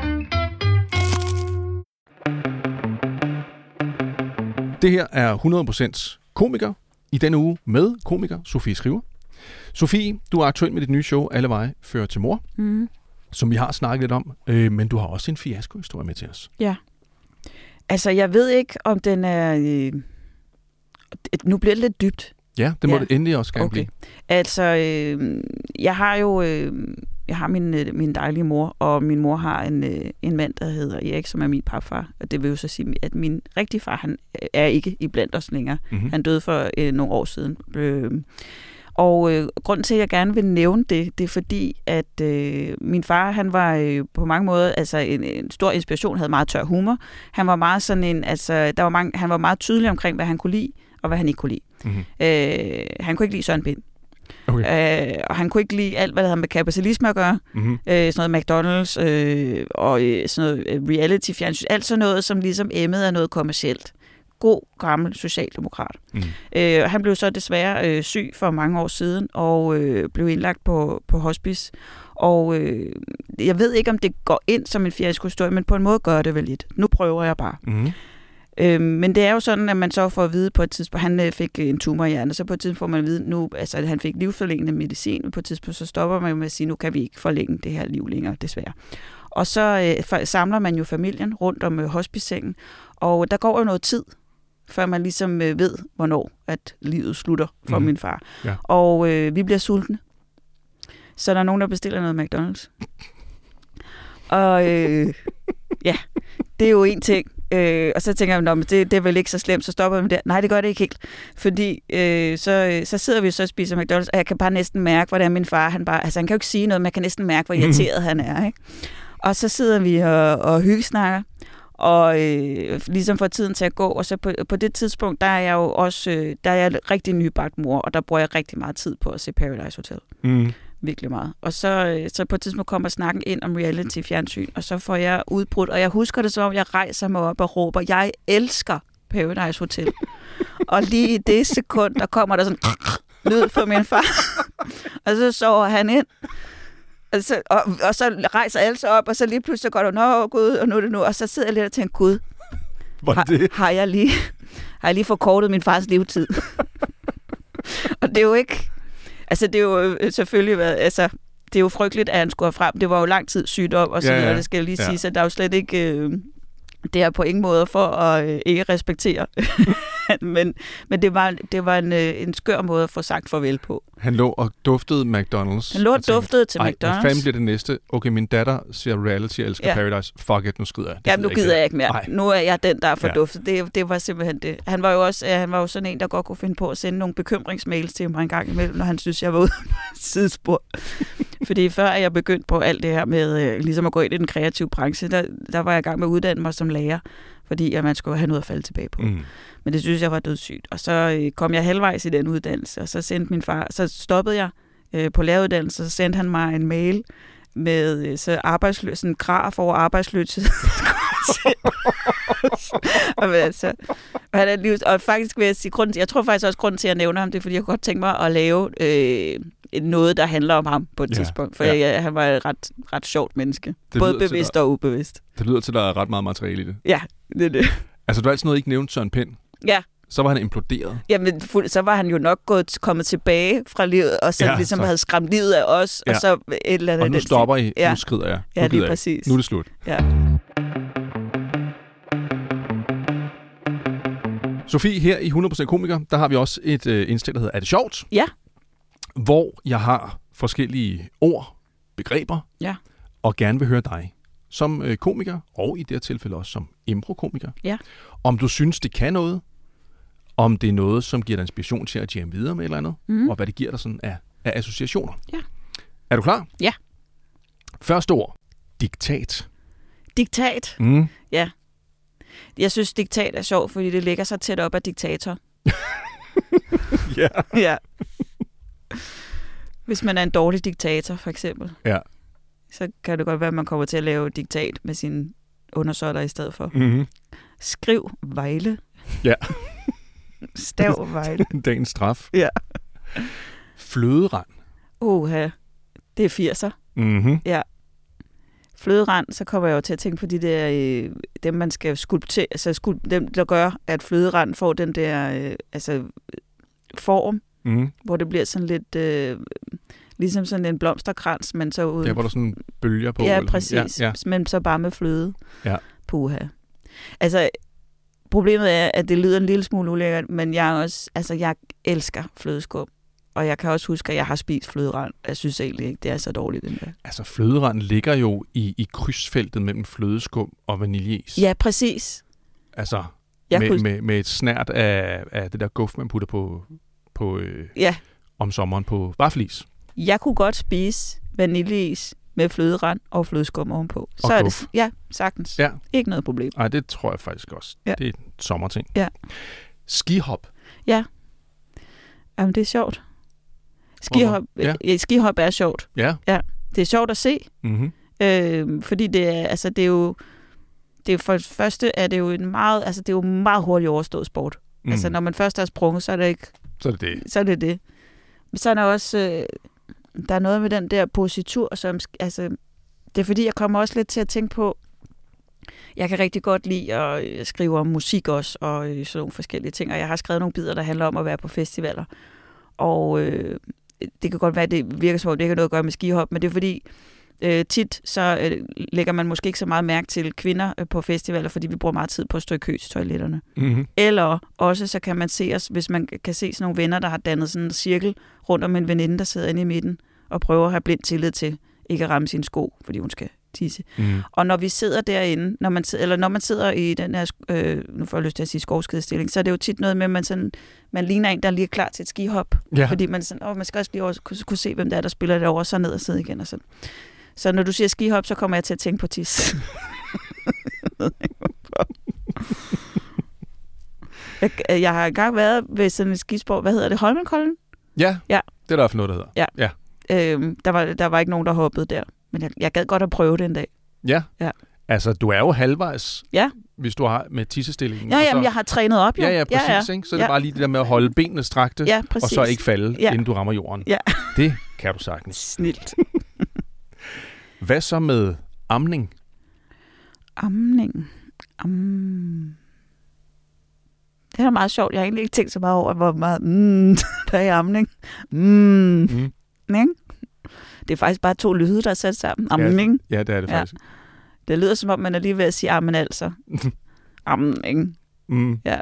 Det her er 100% komiker i denne uge med komiker Sofie Skriver. Sofie, du er aktuel med dit nye show Alle Veje Fører til Mor, som vi har snakket lidt om, men du har også en fiaskohistorie med til os. Ja. Altså, jeg ved ikke, om den er... Nu bliver det lidt dybt. Ja, det må det endelig også gerne blive. Altså, jeg har jo... Jeg har min dejlige mor, og min mor har en mand, der hedder Erik, som er min papfar. Og det vil jo så sige, at min rigtige far, han er ikke iblandt os længere. Mm-hmm. Han døde for nogle år siden. Og grunden til, at jeg gerne vil nævne det er fordi, at min far, han var på mange måder altså en stor inspiration, havde meget tør humor. Han var meget sådan en, altså han var meget tydelig omkring, hvad han kunne lide, og hvad han ikke kunne lide. Mm-hmm. Han kunne ikke lide Søren Pind. Okay. Og han kunne ikke lide alt, hvad der havde med kapitalisme at gøre. Mm-hmm. Sådan noget McDonald's og sådan noget reality-fjernsyn. Alt sådan noget, som ligesom emmede af noget kommercielt. God, gammel socialdemokrat. Mm. Han blev så desværre syg for mange år siden og blev indlagt på hospice. Og jeg ved ikke, om det går ind som en fiaskohistorie, men på en måde gør det vel lidt. Nu prøver jeg bare. Mm. Men det er jo sådan, at man så får at vide på et tidspunkt, han fik en tumor i hjernen, så på et tidspunkt får man at vide, nu, altså at han fik livsforlængende medicin, men på et tidspunkt så stopper man jo med at sige, nu kan vi ikke forlænge det her liv længere, desværre. Og så samler man jo familien rundt om hospicesengen, og der går jo noget tid, før man ligesom ved, hvornår at livet slutter for min far. Ja. Og vi bliver sultne. Så der er nogen, der bestiller noget McDonald's. Og ja, det er jo en ting. Og så tænker jeg, det er vel ikke så slemt, så stopper vi der. Nej, det gør det ikke helt. Fordi så sidder vi så og spiser McDonald's, og jeg kan bare næsten mærke, hvordan min far, han kan jo ikke sige noget, men jeg kan næsten mærke, hvor irriteret han er. Ikke? Og så sidder vi og hyggesnakker, og ligesom får tiden til at gå. Og så på det tidspunkt, der er jeg jo også der er jeg rigtig nybagt mor, og der bruger jeg rigtig meget tid på at se Paradise Hotel. Mm. Virkelig meget. Og så på et tidspunkt kommer snakken ind om reality-fjernsyn, og så får jeg udbrudt, og jeg husker det som om, jeg rejser mig op og råber, jeg elsker Paradise Hotel. Og lige i det sekund, der kommer der sådan lyd fra min far, og så sover han ind. Og så rejser alle sig op, og så lige pludselig går der, nå Gud, og nu er det nu, og så sidder jeg lidt og tænker, Gud, har jeg lige forkortet min fars levetid? Og det er jo ikke... Altså, det er jo selvfølgelig været... Altså, det er jo frygteligt, at han skulle have frem. Det var jo lang tid sygdom, og så videre, det skal jeg lige sige. Så der er jo slet ikke... det er på ingen måde for at ikke respektere. men det var en skør måde at få sagt farvel på. Han lå og duftede McDonald's. Han lå og duftede til McDonald's. Hvad fanden bliver det næste? Okay, min datter siger reality, jeg elsker Paradise. Fuck it, nu skider jeg. Ja, nu gider jeg ikke mere. Ej. Nu er jeg den, der er forduftet. Det var simpelthen det. Han var jo sådan en, der godt kunne finde på at sende nogle bekymringsmails til mig en gang imellem, når han synes, jeg var ude på et sidespor. Fordi før jeg begyndte på alt det her med ligesom at gå ind i den kreative branche, der var jeg i gang med at uddanne mig som lærer, fordi at man skulle have noget at falde tilbage på. Mm. Men det synes jeg var dødssygt. Og så kom jeg halvvejs i den uddannelse, og så sendte min far, så stoppede jeg på læreruddannelse, så sendte han mig en mail med sådan en graf over arbejdsløshed. Og faktisk vil jeg sige, jeg tror faktisk også, grunden til, at jeg nævner ham, det er, fordi jeg godt tænke mig at lave noget, der handler om ham på et tidspunkt. For han var et ret sjovt menneske. Både bevidst og ubevidst. Det lyder til, at der er ret meget materiale i det. Ja, det er det. Altså, du har altid noget ikke nævnt Søren Pind. Ja. Så var han imploderet. Jamen, så var han jo nok kommet tilbage fra livet, og så ligesom havde skræmt livet af os, og så et eller andet... Og nu stopper I, nu skrider jeg. Ja, det er præcis. Nu er det slut. Ja. Sofie, her i 100% Komiker, der har vi også et indslag, der hedder Er det sjovt? Ja. Hvor jeg har forskellige ord, begreber, Ja. og gerne vil høre dig som komiker, og i det her tilfælde også som improkomiker. Ja. Om du synes, det kan noget, om det er noget, som giver dig inspiration til at jamme videre med et eller andet, og hvad det giver dig sådan af associationer. Ja. Er du klar? Ja. Første ord. Diktat. Diktat? Ja. Jeg synes, diktat er sjovt, fordi det ligger så tæt op af diktator. Ja. Ja. Hvis man er en dårlig diktator, for eksempel, Ja. så kan det godt være, at man kommer til at lave diktat med sine undersåtter i stedet for. Mm-hmm. Skriv Vejle. Ja. Stav Vejle. Dagens straf. Ja. Fløderand. Det er 80'er. Mhm. Ja. Fløderand, så kommer jeg jo til at tænke på de der, dem man skal skulptere, altså dem, der gør, at fløderand får den der, form, hvor det bliver sådan lidt, ligesom sådan en blomsterkrans, men så uden... Der var der sådan bølger på. Ja, eller præcis. Ja. Men så bare med fløde. Ja. Puha. Altså, problemet er, at det lyder en lille smule ulækkert, men jeg elsker flødeskum. Og jeg kan også huske, at jeg har spist fløderand. Jeg synes egentlig ikke, det er så dårligt, den der. Altså, fløderand ligger jo i krydsfeltet mellem flødeskum og vaniljeis. Ja, præcis. Altså, med et snært af det der guf, man putter på om sommeren på vaffelis. Jeg kunne godt spise vaniljeis med fløderand og flødeskum ovenpå. Og så er guf. det, ja, sagtens. Ja. Ikke noget problem. Nej, det tror jeg faktisk også. Ja. Det er en sommerting. Ja. Skihop. Ja. Jamen, det er sjovt. Skihop er sjovt. Ja. Ja. Det er sjovt at se. Mm-hmm. Fordi det er jo... Det er for det første er det jo en meget... Altså, det er jo meget hurtigt overstået sport. Altså, når man først har sprunget, så er det ikke... Så er det det. Så er det det. Men så er der også... der er noget med den der positur, som... Altså, det er fordi, jeg kommer også lidt til at tænke på... Jeg kan rigtig godt lide at skrive om musik også, og sådan nogle forskellige ting. Og jeg har skrevet nogle bidder, der handler om at være på festivaler. Og det kan godt være, at det virker som om, det ikke har noget at gøre med skihop, men det er fordi, tit så lægger man måske ikke så meget mærke til kvinder på festivaler, fordi vi bruger meget tid på at stå i kø til toiletterne. Mm-hmm. Eller også så kan man se os, hvis man kan se sådan nogle venner, der har dannet sådan en cirkel rundt om en veninde, der sidder inde i midten, og prøver at have blind tillid til ikke at ramme sine sko, fordi hun skal tisse. Mm. Og når vi sidder derinde, når man sidder i den her, nu får jeg lyst til at sige skovskidestilling, så er det jo tit noget med, at man ligner en, der lige er klar til et skihop. Ja. Fordi man sådan, man skal også lige kunne se, hvem der er, der spiller det over, så ned og sidde igen og sådan. Så når du siger skihop, så kommer jeg til at tænke på tis. Jeg har engang været ved sådan et skispor, hvad hedder det, Holmenkollen? Ja, det er der for noget, der hedder. Ja. Der var ikke nogen, der hoppede der. Men jeg gad godt at prøve det en dag. Ja. Altså, du er jo halvvejs, hvis du har med tissestillingen. Ja, jamen, jeg har trænet op, jo. Ja, præcis. Ja. Ikke? Så er det bare lige det der med at holde benene strakte, og så ikke falde, inden du rammer jorden. Ja. Det kan du sagtens. Snilt. Hvad så med amning? Amning? Det er meget sjovt. Jeg har egentlig ikke tænkt så meget over, hvor meget der er i amning. Det er faktisk bare 2 lyde, der er sat sammen. Amning. Ja, det er det faktisk. Det lyder som om, man er lige ved at sige ammen altså. Amning. Ja.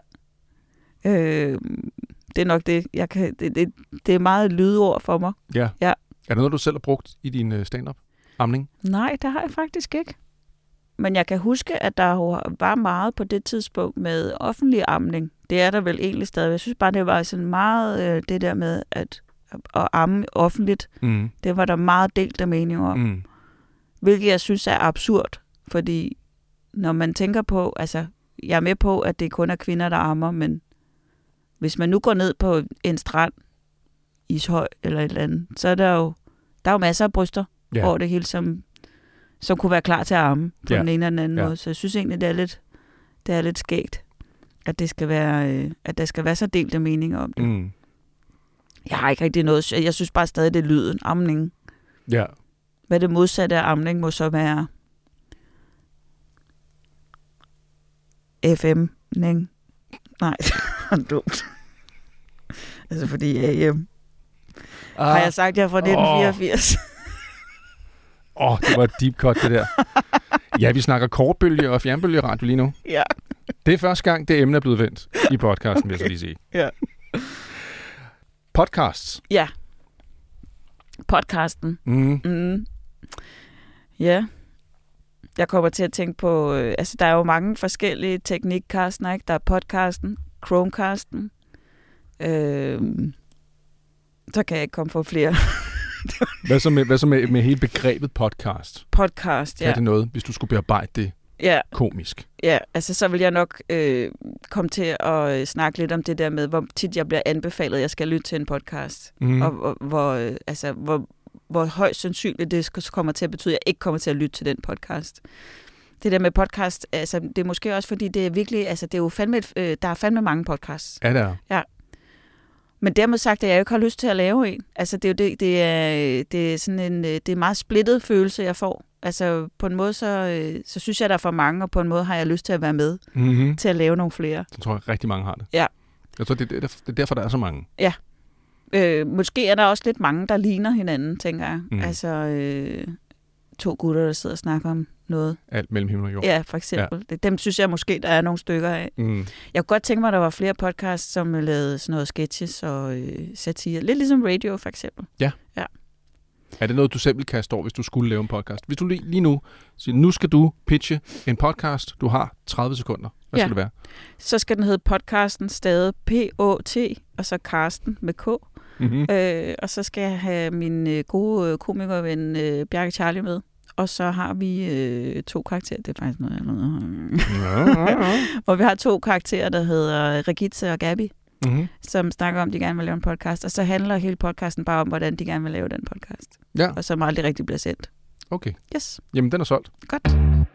Det er nok det. Det er meget lydord for mig. Ja. Er det noget, du selv har brugt i din stand-up? Amning? Nej, det har jeg faktisk ikke. Men jeg kan huske, at der var meget på det tidspunkt med offentlig amning. Det er der vel egentlig stadig. Jeg synes bare, det var sådan meget det der med at amme offentligt. Det var der meget delte meninger om. Hvilket jeg synes er absurd. Fordi når man tænker på, altså jeg er med på, at det kun er kvinder, der ammer, men hvis man nu går ned på en strand, Ishøj eller et eller andet, så er der er jo masser af bryster over det hele, som kunne være klar til at amme på den ene eller den anden måde. Så jeg synes egentlig, det er lidt skægt, at det skal være, at der skal være så delte meninger om det. Jeg har ikke rigtig noget. Jeg synes bare stadig, det er lyden. Amning. Ja. Hvad det modsatte af amning må så være FM. Nej, det er dumt. Altså fordi AM. Har jeg sagt, jeg er fra 1984? Det var et deep cut, det der. Ja, vi snakker kortbølge og fjernbølgeradio lige nu. Ja. Det er første gang, det emne er blevet vendt i podcasten, vil jeg så lige sige. Ja. Podcasts. Ja. Podcasten. Ja. Jeg kommer til at tænke på, der er jo mange forskellige teknikcaster, ikke? Der er podcasten, Chromecasten. Så kan jeg ikke komme på flere. Hvad så med hele begrebet podcast? Podcast, ja. Er det noget, hvis du skulle bearbejde det komisk? Ja, altså så vil jeg nok komme til at snakke lidt om det der med, hvor tit jeg bliver anbefalet, at jeg skal lytte til en podcast. Og hvor højst sandsynligt det kommer til at betyde, at jeg ikke kommer til at lytte til den podcast. Det der med podcast, altså det er måske også fordi, det er virkelig, altså det er jo fandme, der er fandme mange podcasts. Ja, der er. Ja. Men dermed sagt, at jeg ikke har lyst til at lave en. Altså det er jo det er sådan en, det er en meget splittet følelse, jeg får. Altså på en måde, så synes jeg, der er for mange, og på en måde har jeg lyst til at være med til at lave nogle flere. Jeg tror, rigtig mange har det. Ja. Jeg tror, det er derfor, der er så mange. Ja. Måske er der også lidt mange, der ligner hinanden, tænker jeg. Altså 2 gutter, der sidder og snakker om noget. Alt mellem himmel og jord. Ja, for eksempel. Ja. Dem synes jeg måske, der er nogle stykker af. Jeg kunne godt tænke mig, at der var flere podcasts, som lavede sådan noget sketches og satire. Lidt ligesom radio, for eksempel. Ja. Er det noget, du selv vil kaste over, hvis du skulle lave en podcast? Hvis du lige nu siger, nu skal du pitche en podcast, du har 30 sekunder. Hvad skal det være? Så skal den hedde podcasten, stadig P-O-T, og så Karsten med K. Og så skal jeg have min gode komikerven Bjarke Charlie med. Og så har vi 2 karakterer. Det er faktisk noget andet. Og vi har 2 karakterer, der hedder Regitze og Gabi, som snakker om, at de gerne vil lave en podcast. Og så handler hele podcasten bare om, hvordan de gerne vil lave den podcast. Ja. Og som aldrig rigtig bliver sendt. Okay. Yes. Jamen, den er solgt. Godt.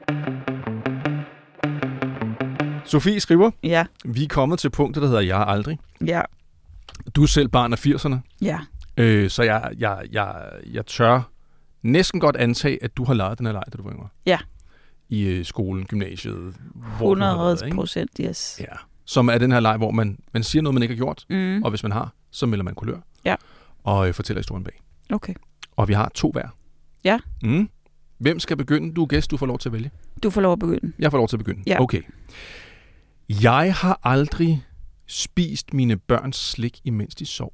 Sofie skriver, ja. Vi er kommet til punktet, der hedder Jeg aldrig. Ja. Du er selv barn af 80'erne. Ja. Så jeg tør næsten godt antage, at du har leget den her leg, da du var yngre. Ja. I skolen, gymnasiet. 100%, yes. Ja. Som er den her leg, hvor man siger noget, man ikke har gjort, og hvis man har, så melder man kulør. Ja. Og fortæller historien bag. Okay. Og vi har 2 hver. Ja. Hvem skal begynde? Du er gæst, du får lov til at vælge. Du får lov at begynde. Jeg får lov til at begynde? Ja. Okay. Jeg har aldrig spist mine børns slik, imens de sov.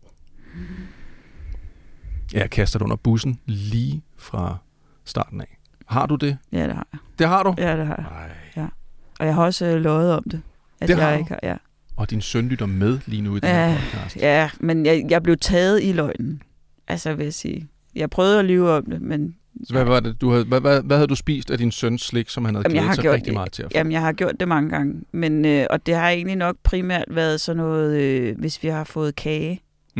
Jeg kaster det under bussen lige fra starten af. Har du det? Ja, det har jeg. Det har du? Ja, det har jeg. Ja. Og jeg har også løjet om det. At det har jeg du? ikke har, ja. Og din søn lytter med lige nu i den her podcast. Ja, men jeg blev taget i løgnen. Altså, vil jeg sige. Jeg prøvede at lyve om det, men... Så hvad var det, hvad havde du spist af din søns slik, som han havde glædet sig rigtig meget til at få? Jamen, jeg har gjort det mange gange. Men, og det har egentlig nok primært været sådan noget, hvis vi har fået kage.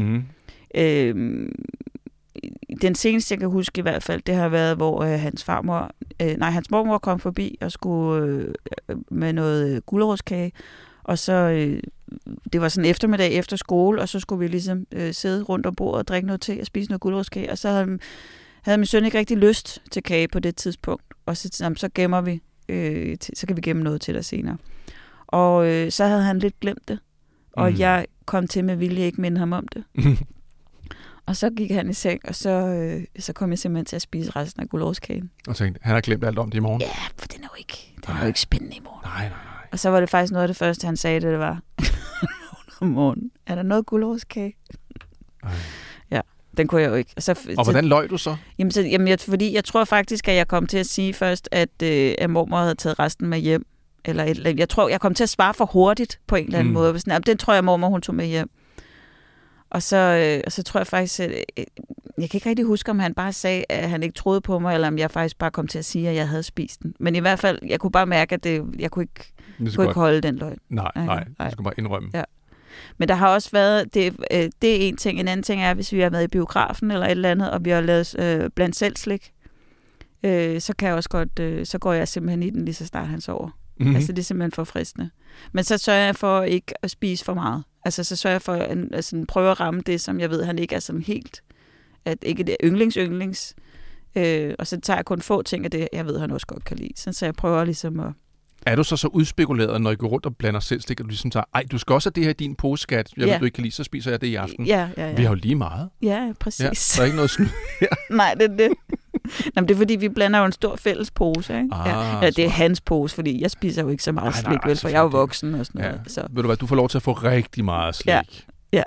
Den seneste, jeg kan huske i hvert fald, det har været, hvor hans mormor kom forbi og skulle med noget gulerodskage. Og så, det var sådan en eftermiddag efter skole, og så skulle vi ligesom sidde rundt om bordet og drikke noget te og spise noget gulerodskage. Og så havde min søn ikke rigtig lyst til kage på det tidspunkt. Og så gemmer vi, så kan vi gemme noget til dig senere. Og så havde han lidt glemt det. Og jeg kom til med vilje ikke minde ham om det. Og så gik han i seng, og så kom jeg simpelthen til at spise resten af gulerodskagen. Og tænkte, han har glemt alt om det i morgen? Ja, for den er jo ikke spændende i morgen. Nej. Og så var det faktisk noget af det første, han sagde, det var om morgenen. Er der noget gulerodskage? Ja, den kunne jeg jo ikke. Og hvordan løg du så? Fordi jeg tror faktisk, at jeg kom til at sige først, at mormor havde taget resten med hjem. Eller jeg tror, jeg kom til at svare for hurtigt på en eller anden måde. Sådan, den tror jeg, mormor hun tog med hjem. Og så tror jeg faktisk, at jeg kan ikke rigtig huske, om han bare sagde, at han ikke troede på mig, eller om jeg faktisk bare kom til at sige, at jeg havde spist den. Men i hvert fald, jeg kunne bare mærke, at jeg kunne ikke holde den løgn. Nej, du skulle bare indrømme. Ja. Men der har også været, det er en ting. En anden ting er, hvis vi har været i biografen eller et eller andet, og vi har lavet blandt selv slik, så kan jeg også godt, så går jeg simpelthen i den lige så snart han sover. Altså det er simpelthen for fristende. Men så sørger jeg for ikke at spise for meget. Altså så sørger jeg for at prøve at ramme det, som jeg ved, han ikke er sådan helt, at ikke det er yndlings. Og så tager jeg kun få ting af det, jeg ved, han også godt kan lide. Så jeg prøver ligesom at... Er du så udspekuleret, når I går rundt og blander selv slik, at du ligesom tager, du skal også have det her i din poseskat, jeg ved, du ikke kan lide, så spiser jeg det i aften. Ja. Vi har jo lige meget. Ja, præcis. Ja, der er ikke noget snyd her. Nej, det er det. Jamen, det er fordi, vi blander jo en stor fælles pose, ikke? Ja, det er hans pose, fordi jeg spiser jo ikke så meget slik, vel, for jeg er jo voksen og sådan noget. Så. Ved du hvad, du får lov til at få rigtig meget slik. Ja.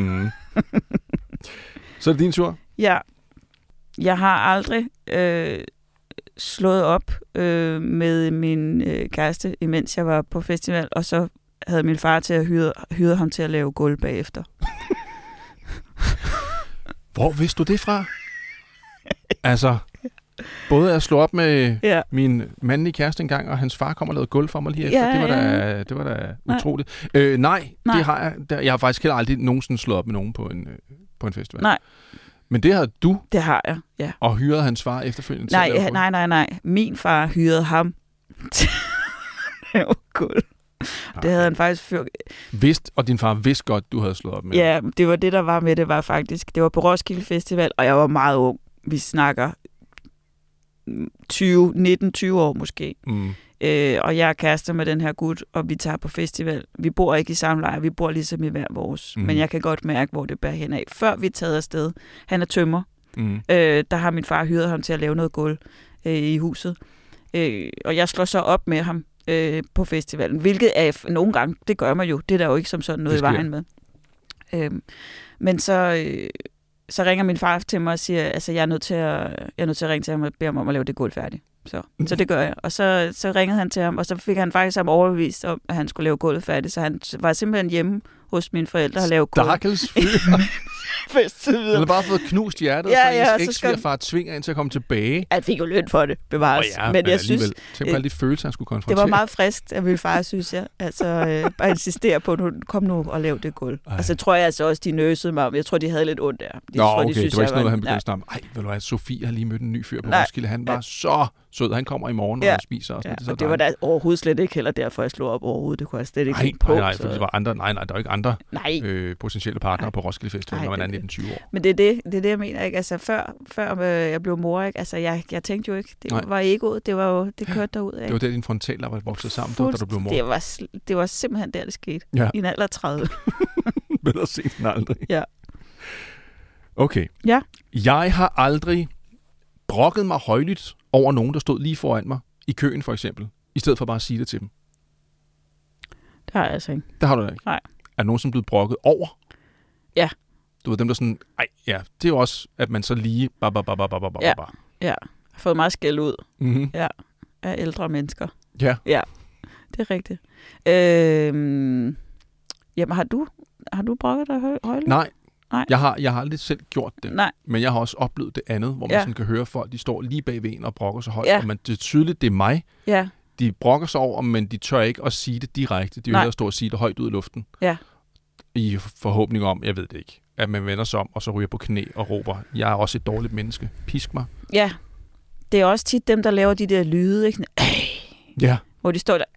Så er det din tur? Ja. Jeg har aldrig slået op med min kæreste, imens jeg var på festival, og så havde min far til at hyre ham til at lave gulv bagefter. Hvor vidste du det fra? Altså, både at slå op med min mandlige kæreste engang, og hans far kom og lavede gulv for mig lige efter. Det var da utroligt. Nej, det har jeg. Jeg har faktisk heller aldrig nogensinde slået op med nogen på en festival. Nej. Men det har du? Det har jeg, ja. Og hyrede hans far efterfølgende til at lave gulv? Nej. Min far hyrede ham til at lave gulv. Det havde han faktisk før. Og din far vidste godt, du havde slået op med. Ja, det var det, der var med det, var faktisk. Det var på Roskilde Festival, og jeg var meget ung. Vi snakker 19-20 år måske. Og jeg er kærester med den her gut, og vi tager på festival. Vi bor ikke i samme lejr, vi bor ligesom i hver vores. Men jeg kan godt mærke, hvor det bærer hen af. Før vi er taget afsted, han er tømrer. Der har min far hyret ham til at lave noget gulv i huset. Og jeg slår så op med ham på festivalen, hvilket er nogle gange, det gør man jo. Det er der jo ikke som sådan noget i vejen med. Men så ringer min far til mig og siger, altså jeg er nødt til at ringe til ham og bede ham om at lave det gulv færdigt. Så det gør jeg. Og så ringede han til ham, og så fik han faktisk ham overbevist om, at han skulle lave gulvet færdigt. Så han var simpelthen hjemme hos mine forældre og lavede gulv. Stakkels fyr. Han har bare fået knust hjertet, så ens eksvigerfar tvinger ind til at komme tilbage. Han fik jo løn for det, bevares. Men jeg synes... Tænk på alle de følelser, han skulle konfrontere. Det var meget friskt af min far, synes jeg. Altså, bare insistere på, kom nu og lav det gulv. Og så tror jeg altså også, de nøsede mig om. Jeg tror, de havde lidt ondt der. Okay, det var ikke noget, han begyndte at snakke om. Ved du hvad, Sofie har lige mødt en ny fyr på Roskilde. Han var så sød. Han kommer i morgen, og han spiser også. Og det var da overhovedet slet ikke heller derfor, jeg slog op overhovedet. Det kunne jeg slet ikke finde på. Nej, for det var andre. Nej, der er jo ikke andre potentielle partnere på Roskilde Festival, når man er 19-20 år. Men det er det, jeg mener, ikke? Altså, før jeg blev mor, ikke? Altså, jeg tænkte jo ikke. Det var egoet. Det var jo, det kørte derud af. Det var der, din frontaler var vokset sammen, da du blev mor. Det var simpelthen der, det skete. I en alder af 30. Bedre sent end aldrig. Ja. Okay. Ja. Jeg har aldrig brokket mig højlydt over nogen, der stod lige foran mig, i køen for eksempel, i stedet for bare at sige det til dem. Det har jeg altså ikke. Det har du da ikke? Nej. Er der nogen, som er blevet brokket over? Ja. Du ved, dem der sådan, det er jo også, at man så lige Ja, jeg har fået meget skæld ud. Ja, af ældre mennesker. Ja. Ja, det er rigtigt. Jamen, har du brokket dig højlydt? Nej. Jeg har aldrig selv gjort det. Nej. Men jeg har også oplevet det andet, hvor man sådan kan høre folk, de står lige bagved en og brokker sig højt. Og det er tydeligt, det er mig. Ja. De brokker sig over, men de tør ikke at sige det direkte. De vil hellere stå og sige det højt ud i luften. Ja. I forhåbning om, jeg ved det ikke, at man vender sig om, og så ryger på knæ og råber, jeg er også et dårligt menneske. Pisk mig. Ja. Det er også tit dem, der laver de der lyde, ikke? Ja. Hvor de står der.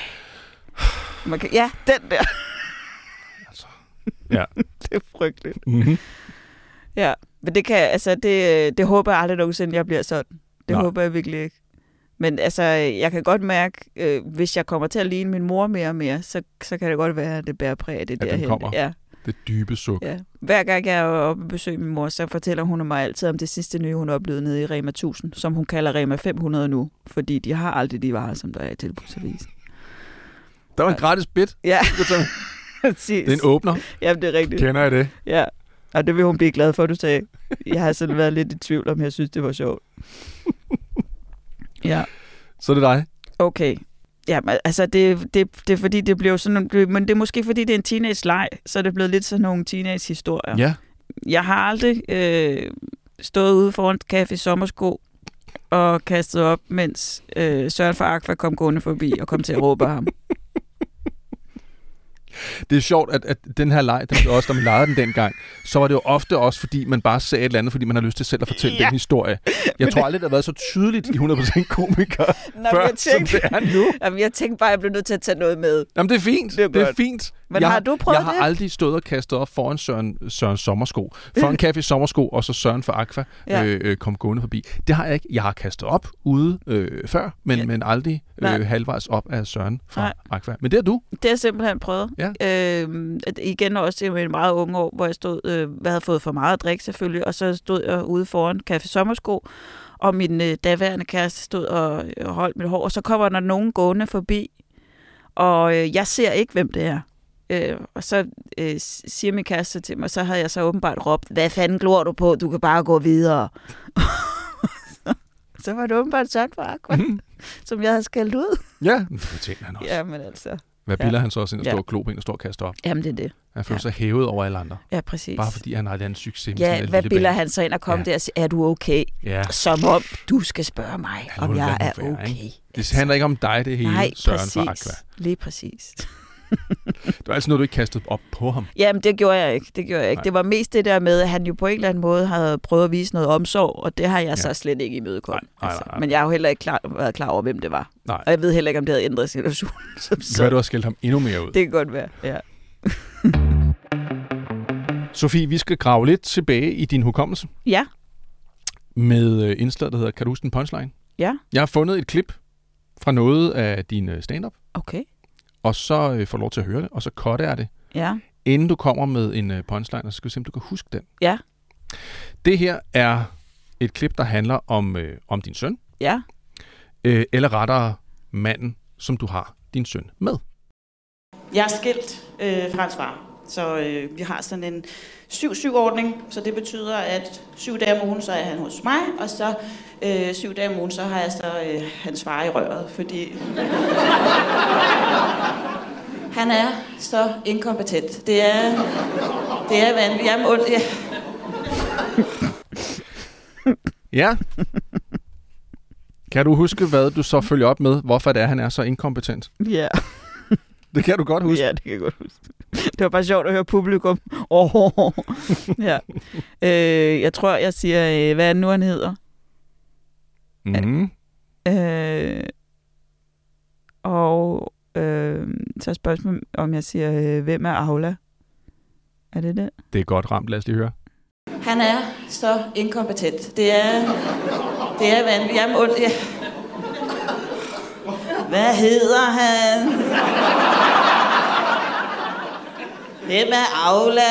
Ja, den der. Altså. Ja. Det er frygteligt. Ja, men det kan, altså, det håber jeg aldrig nogensinde, jeg bliver sådan. Det håber jeg virkelig ikke. Men altså, jeg kan godt mærke, hvis jeg kommer til at ligne min mor mere og mere, så kan det godt være, at det bærer præg af det derhen. Ja. Det dybe suk. Ja. Hver gang jeg er oppe og besøger min mor, så fortæller hun mig altid om det sidste nye, hun oplevede nede i Rema 1000, som hun kalder Rema 500 nu, fordi de har aldrig de varer, som der er i tilbudsavisen. Der var en gratis bit. Ja. Det er en åbner. Jamen, det er rigtigt. Kender jeg det? Ja, og det vil hun blive glad for, du sagde. Jeg har selv været lidt i tvivl om, jeg synes, det var sjovt. Ja. Så er det dig. Okay. Ja, altså det er fordi, det bliver sådan, men det er måske fordi, det er en teenage-leg, så er det blevet lidt sådan nogle teenage-historier. Ja. Jeg har aldrig stået ude foran Café Sommersko og kastet op, mens Søren fra Aqua kom gående forbi og kom til at råbe ham. Det er sjovt, at den her leg, da man legede den dengang, så var det jo ofte også, fordi man bare sagde et eller andet, fordi man har lyst til selv at fortælle den historie. Jeg tror aldrig, det har været så tydeligt i 100% komikere, før, som det er nu. Jamen, jeg tænkte bare, at jeg blev nødt til at tage noget med. Jamen, det er fint. Det er fint. Men har du prøvet det? Jeg har aldrig stået og kastet op foran Søren Sommersko. Foran Café Sommersko, og så Søren fra Aqua kom gående forbi. Det har jeg ikke. Jeg har kastet op ude før, men aldrig halvvejs op af Søren fra Aqua. Men det er du. Det har jeg simpelthen prøvet. Ja. Igen også i en meget unge år, hvor jeg stod, havde fået for meget at drikke selvfølgelig, og så stod jeg ude foran Café Sommersko, og min daværende kæreste stod og holdt mit hår, og så kommer der nogen gående forbi, og jeg ser ikke, hvem det er. Og så siger min kæreste til mig, så havde jeg så åbenbart råbt, hvad fanden glor du på, du kan bare gå videre. Så var det åbenbart sådan for Aqua, som jeg havde skældt ud. Ja, det fortæller han også. Jamen altså. Hvad bilder han så også ind og står og klo på en og står og kaster op? Jamen det er det. Han føler sig hævet over alle andre. Ja, præcis. Bare fordi han har et andet succes. Ja, hvad bilder han så ind og komme der og sige, er du okay? Ja. Som om du skal spørge mig, om jeg er okay. Ikke? Det handler ikke om dig, det hele. Nej, Søren præcis. For Aqua. Lige præcis. Det var altså noget, du ikke kastede op på ham. Jamen, det gjorde jeg ikke. Det var mest det der med, at han jo på en eller anden måde havde prøvet at vise noget omsorg, og det har jeg så slet ikke imødekommet. Nej. Men jeg har jo heller ikke været klar over, hvem det var. Nej. Og jeg ved heller ikke, om det havde ændret situationen. Så du har skældt ham endnu mere ud. Det kan godt være, ja. Sofie, vi skal grave lidt tilbage i din hukommelse. Ja. Med indslaget, der hedder Kan du huske en punchline? Ja. Jeg har fundet et klip fra noget af din stand-up. Okay. Og så får du lov til at høre det, og så cutter jeg det. Ja. Inden du kommer med en punchline, og så skal vi se, om du kan huske den. Ja. Det her er et klip, der handler om din søn. Ja. Eller rettere manden, som du har din søn med. Jeg er skilt fra hans far, så vi har sådan en 7-7-ordning, så det betyder, at 7 dage om ugen, så er han hos mig, og så 7 dage om ugen, så har jeg så hans far i røret, fordi han er så inkompetent. Det er vanvittigt. Jamen, Ja. Kan du huske, hvad du så følger op med, hvorfor det er, han er så inkompetent? Ja. Det kan du godt huske. Ja, det kan jeg godt huske. Det var bare sjovt at høre publikum. Ja. Jeg tror, jeg siger, hvad er det nu, han hedder? Mm-hmm. Og så er spørgsmålet, om jeg siger, hvem er Aula? Er det det? Det er godt ramt, lad os lige høre. Han er så inkompetent. Det er vanvittigt. Jamen, hvad hedder han? Hvem er Aula?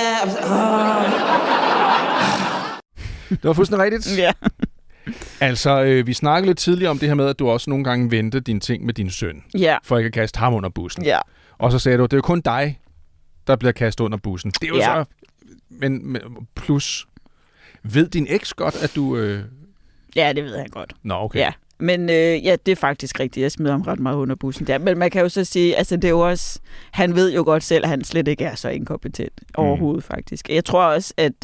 Det var fuldstændig rigtigt. Ja. Altså, vi snakkede lidt tidligere om det her med, at du også nogle gange vendte dine ting med din søn. Ja. For ikke at kaste ham under bussen. Ja. Og så sagde du, det er jo kun dig, der bliver kastet under bussen. Det er jo så... Men plus, ved din eks godt, at du... Ja, det ved han godt. Nå, okay. Ja. Men ja, det er faktisk rigtigt. Jeg smider ham ret meget under bussen der. Men man kan jo så sige, altså det er jo også... Han ved jo godt selv, at han slet ikke er så inkompetent overhovedet, faktisk. Jeg tror også, at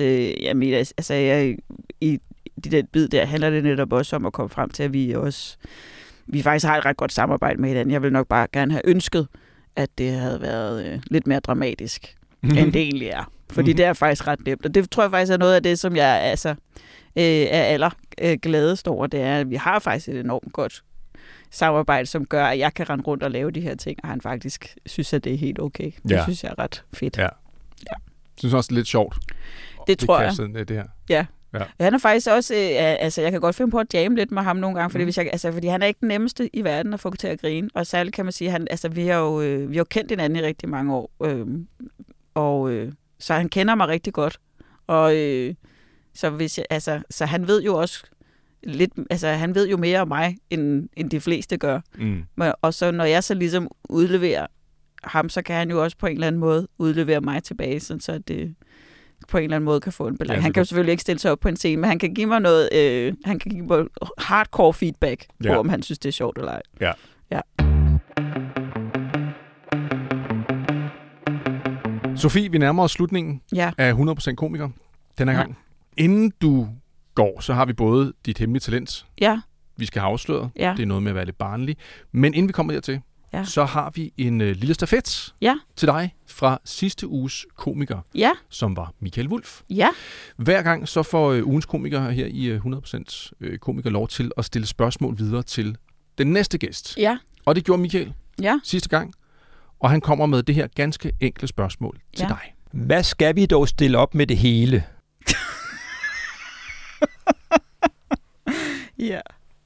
i den bid der handler det netop også om at komme frem til, at vi faktisk har et ret godt samarbejde med hinanden. Jeg vil nok bare gerne have ønsket, at det havde været lidt mere dramatisk, end det egentlig er. Fordi det er faktisk ret nemt. Og det tror jeg faktisk er noget af det, som jeg er allergladest over. Det er, at vi har faktisk et enormt godt samarbejde, som gør, at jeg kan rende rundt og lave de her ting, og han faktisk synes, at det er helt okay. Det synes jeg er ret fedt. Ja. Jeg synes også, det er lidt sjovt. Det tror jeg. Det her. Ja. Ja. Han er faktisk også, jeg kan godt finde på at jamme lidt med ham nogle gange, fordi han er ikke den nemmeste i verden at få til at grine. Og særligt kan man sige, vi har jo kendt hinanden i rigtig mange år, så han kender mig rigtig godt. Og så han ved jo også lidt, han ved jo mere om mig, end de fleste gør. Og så når jeg så ligesom udleverer ham, så kan han jo også på en eller anden måde udlevere mig tilbage, sådan så det på en eller anden måde kan få en balance. Han kan jo selvfølgelig ikke stille sig op på en scene, men han kan give mig noget, han kan give mig hardcore feedback på, om han synes, det er sjovt eller ej. Ja. Ja. Sofie, vi nærmer os slutningen af 100% komiker denne gang. Inden du går, så har vi både dit hemmelige talent. Ja. Vi skal have afsløret. Ja. Det er noget med at være lidt barnlig. Men inden vi kommer dertil, så har vi en lille stafet til dig fra sidste uges komiker, som var Michael Wulff. Ja. Hver gang så får ugens komiker her i 100% komiker lov til at stille spørgsmål videre til den næste gæst. Ja. Og det gjorde Michael sidste gang. Og han kommer med det her ganske enkle spørgsmål til dig. Hvad skal vi dog stille op med det hele? Ja.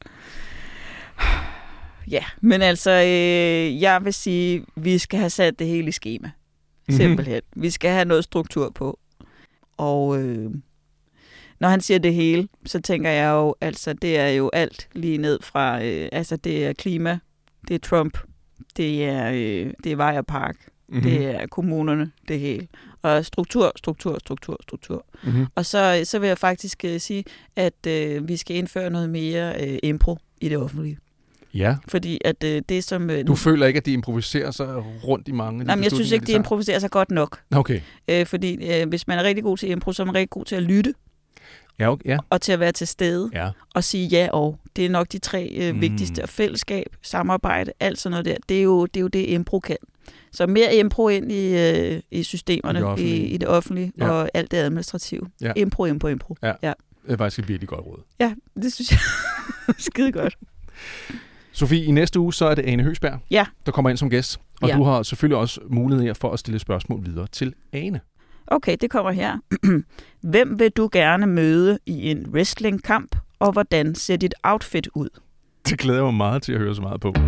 Ja, men altså, jeg vil sige, vi skal have sat det hele i skema. Simpelthen. Vi skal have noget struktur på. Og Når han siger det hele, så tænker jeg jo, altså det er jo alt lige ned fra, altså det er klima, det er Trump, det er Vejr Park, det er kommunerne, det hele. Og struktur. Mm-hmm. Og så vil jeg faktisk sige, at vi skal indføre noget mere impro i det offentlige. Ja. Fordi at det som... Du føler ikke, at de improviserer sig rundt i mange? Nej, men jeg synes ikke, de improviserer sig godt nok. Okay. Fordi hvis man er rigtig god til impro, så er man rigtig god til at lytte. Ja, okay. Og til at være til stede. Ja. Og sige ja og. Det er nok de 3 vigtigste. Fællesskab, samarbejde, alt sådan noget der. Det er jo det impro kan. Så mere impro ind i systemerne, i det offentlige, og alt det administrative. Ja. Impro. Ja. Det er faktisk et virkelig godt råd. Ja, det synes jeg skide godt. Sofie, i næste uge så er det Ane Høgsberg, der kommer ind som gæst. Og du har selvfølgelig også mulighed for at stille spørgsmål videre til Ane. Okay, det kommer her. Hvem vil du gerne møde i en wrestlingkamp, og hvordan ser dit outfit ud? Det glæder jeg mig meget til at høre så meget på.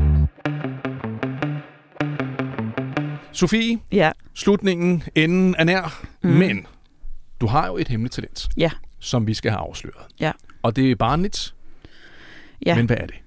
Sofie, slutningen, enden er nær, men du har jo et hemmeligt talent, som vi skal have afsløret. Ja. Og det er barnligt, men hvad er det?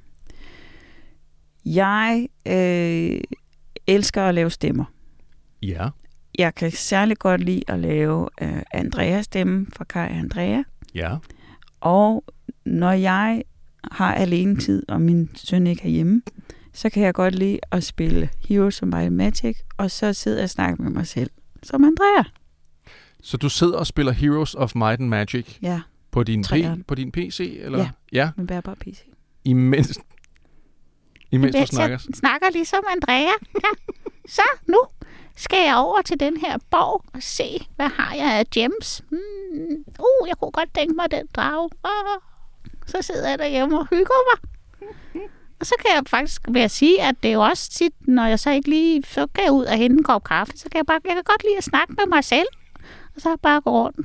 Jeg elsker at lave stemmer. Ja. Jeg kan særlig godt lide at lave Andrea-stemmen fra Kai og Andrea. Ja. Og når jeg har alene tid, og min søn ikke er hjemme, så kan jeg godt lide at spille Heroes of Might and Magic, og så sidder jeg og snakker med mig selv, som Andrea. Så du sidder og spiller Heroes of Might and Magic på din PC? Eller? Ja, med bærbar PC. Imens du snakker? Jeg snakker ligesom Andrea. Ja. Så nu skal jeg over til den her borg og se, hvad har jeg af gems. Jeg kunne godt tænke mig den drage. Så sidder jeg derhjemme og hygger mig. Og så kan jeg faktisk sige, at det er jo også tit, når jeg så ikke lige, så kan jeg ud og hente en kop kaffe, så kan jeg kan godt lide at snakke med mig selv. Og så bare gå rundt.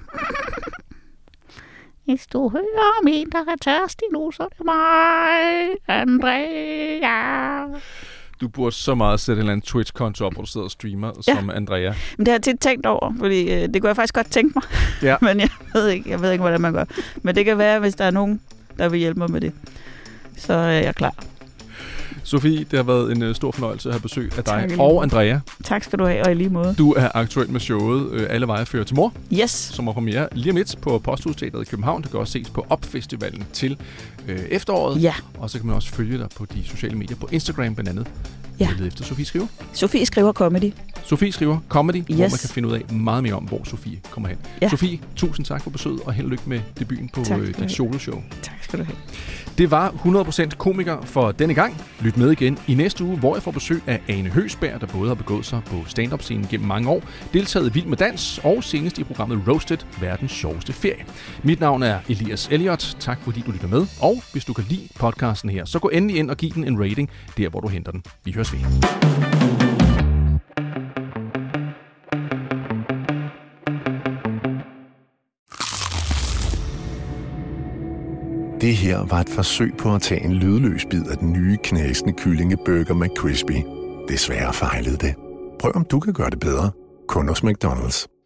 Hvis du hører om en, der er tørstig nu, så er det mig, Andrea. Du burde så meget sætte en eller anden Twitch-konto op, hvor du sidder og streamer som Andrea. Men det har jeg tit tænkt over, fordi det kunne jeg faktisk godt tænke mig. Ja. Men jeg ved ikke, hvordan man gør. Men det kan være, hvis der er nogen, der vil hjælpe mig med det. Så er jeg klar. Sofie, det har været en stor fornøjelse at have besøg af dig og Andrea. Tak skal du have, og i lige måde. Du er aktuel med showet Alle Veje fører til mor. Yes. Som er premiere lige om lidt på Posthusteatret i København. Det kan også ses på Opfestivalen til efteråret. Ja. Og så kan man også følge dig på de sociale medier på Instagram blandt andet. Led efter Sofie Skriver. Sofie Skriver Comedy. Sofie Skriver Comedy, hvor man kan finde ud af meget mere om, hvor Sofie kommer hen. Ja. Sofie, tusind tak for besøget, og held og lykke med debuten på dit soloshow. Tak skal du have. Det var 100% komiker for denne gang. Lyt med igen i næste uge, hvor jeg får besøg af Ane Høgsberg, der både har begået sig på stand-up-scenen gennem mange år, deltaget i Vild med Dans og senest i programmet Roasted, verdens sjoveste ferie. Mit navn er Elias Elliot. Tak fordi du lytter med. Og hvis du kan lide podcasten her, så gå endelig ind og giv den en rating, der hvor du henter den. Vi høres ved. Det her var et forsøg på at tage en lydløs bid af den nye knasende kyllingeburger McCrispy. Desværre fejlede det. Prøv om du kan gøre det bedre. Kun hos McDonald's.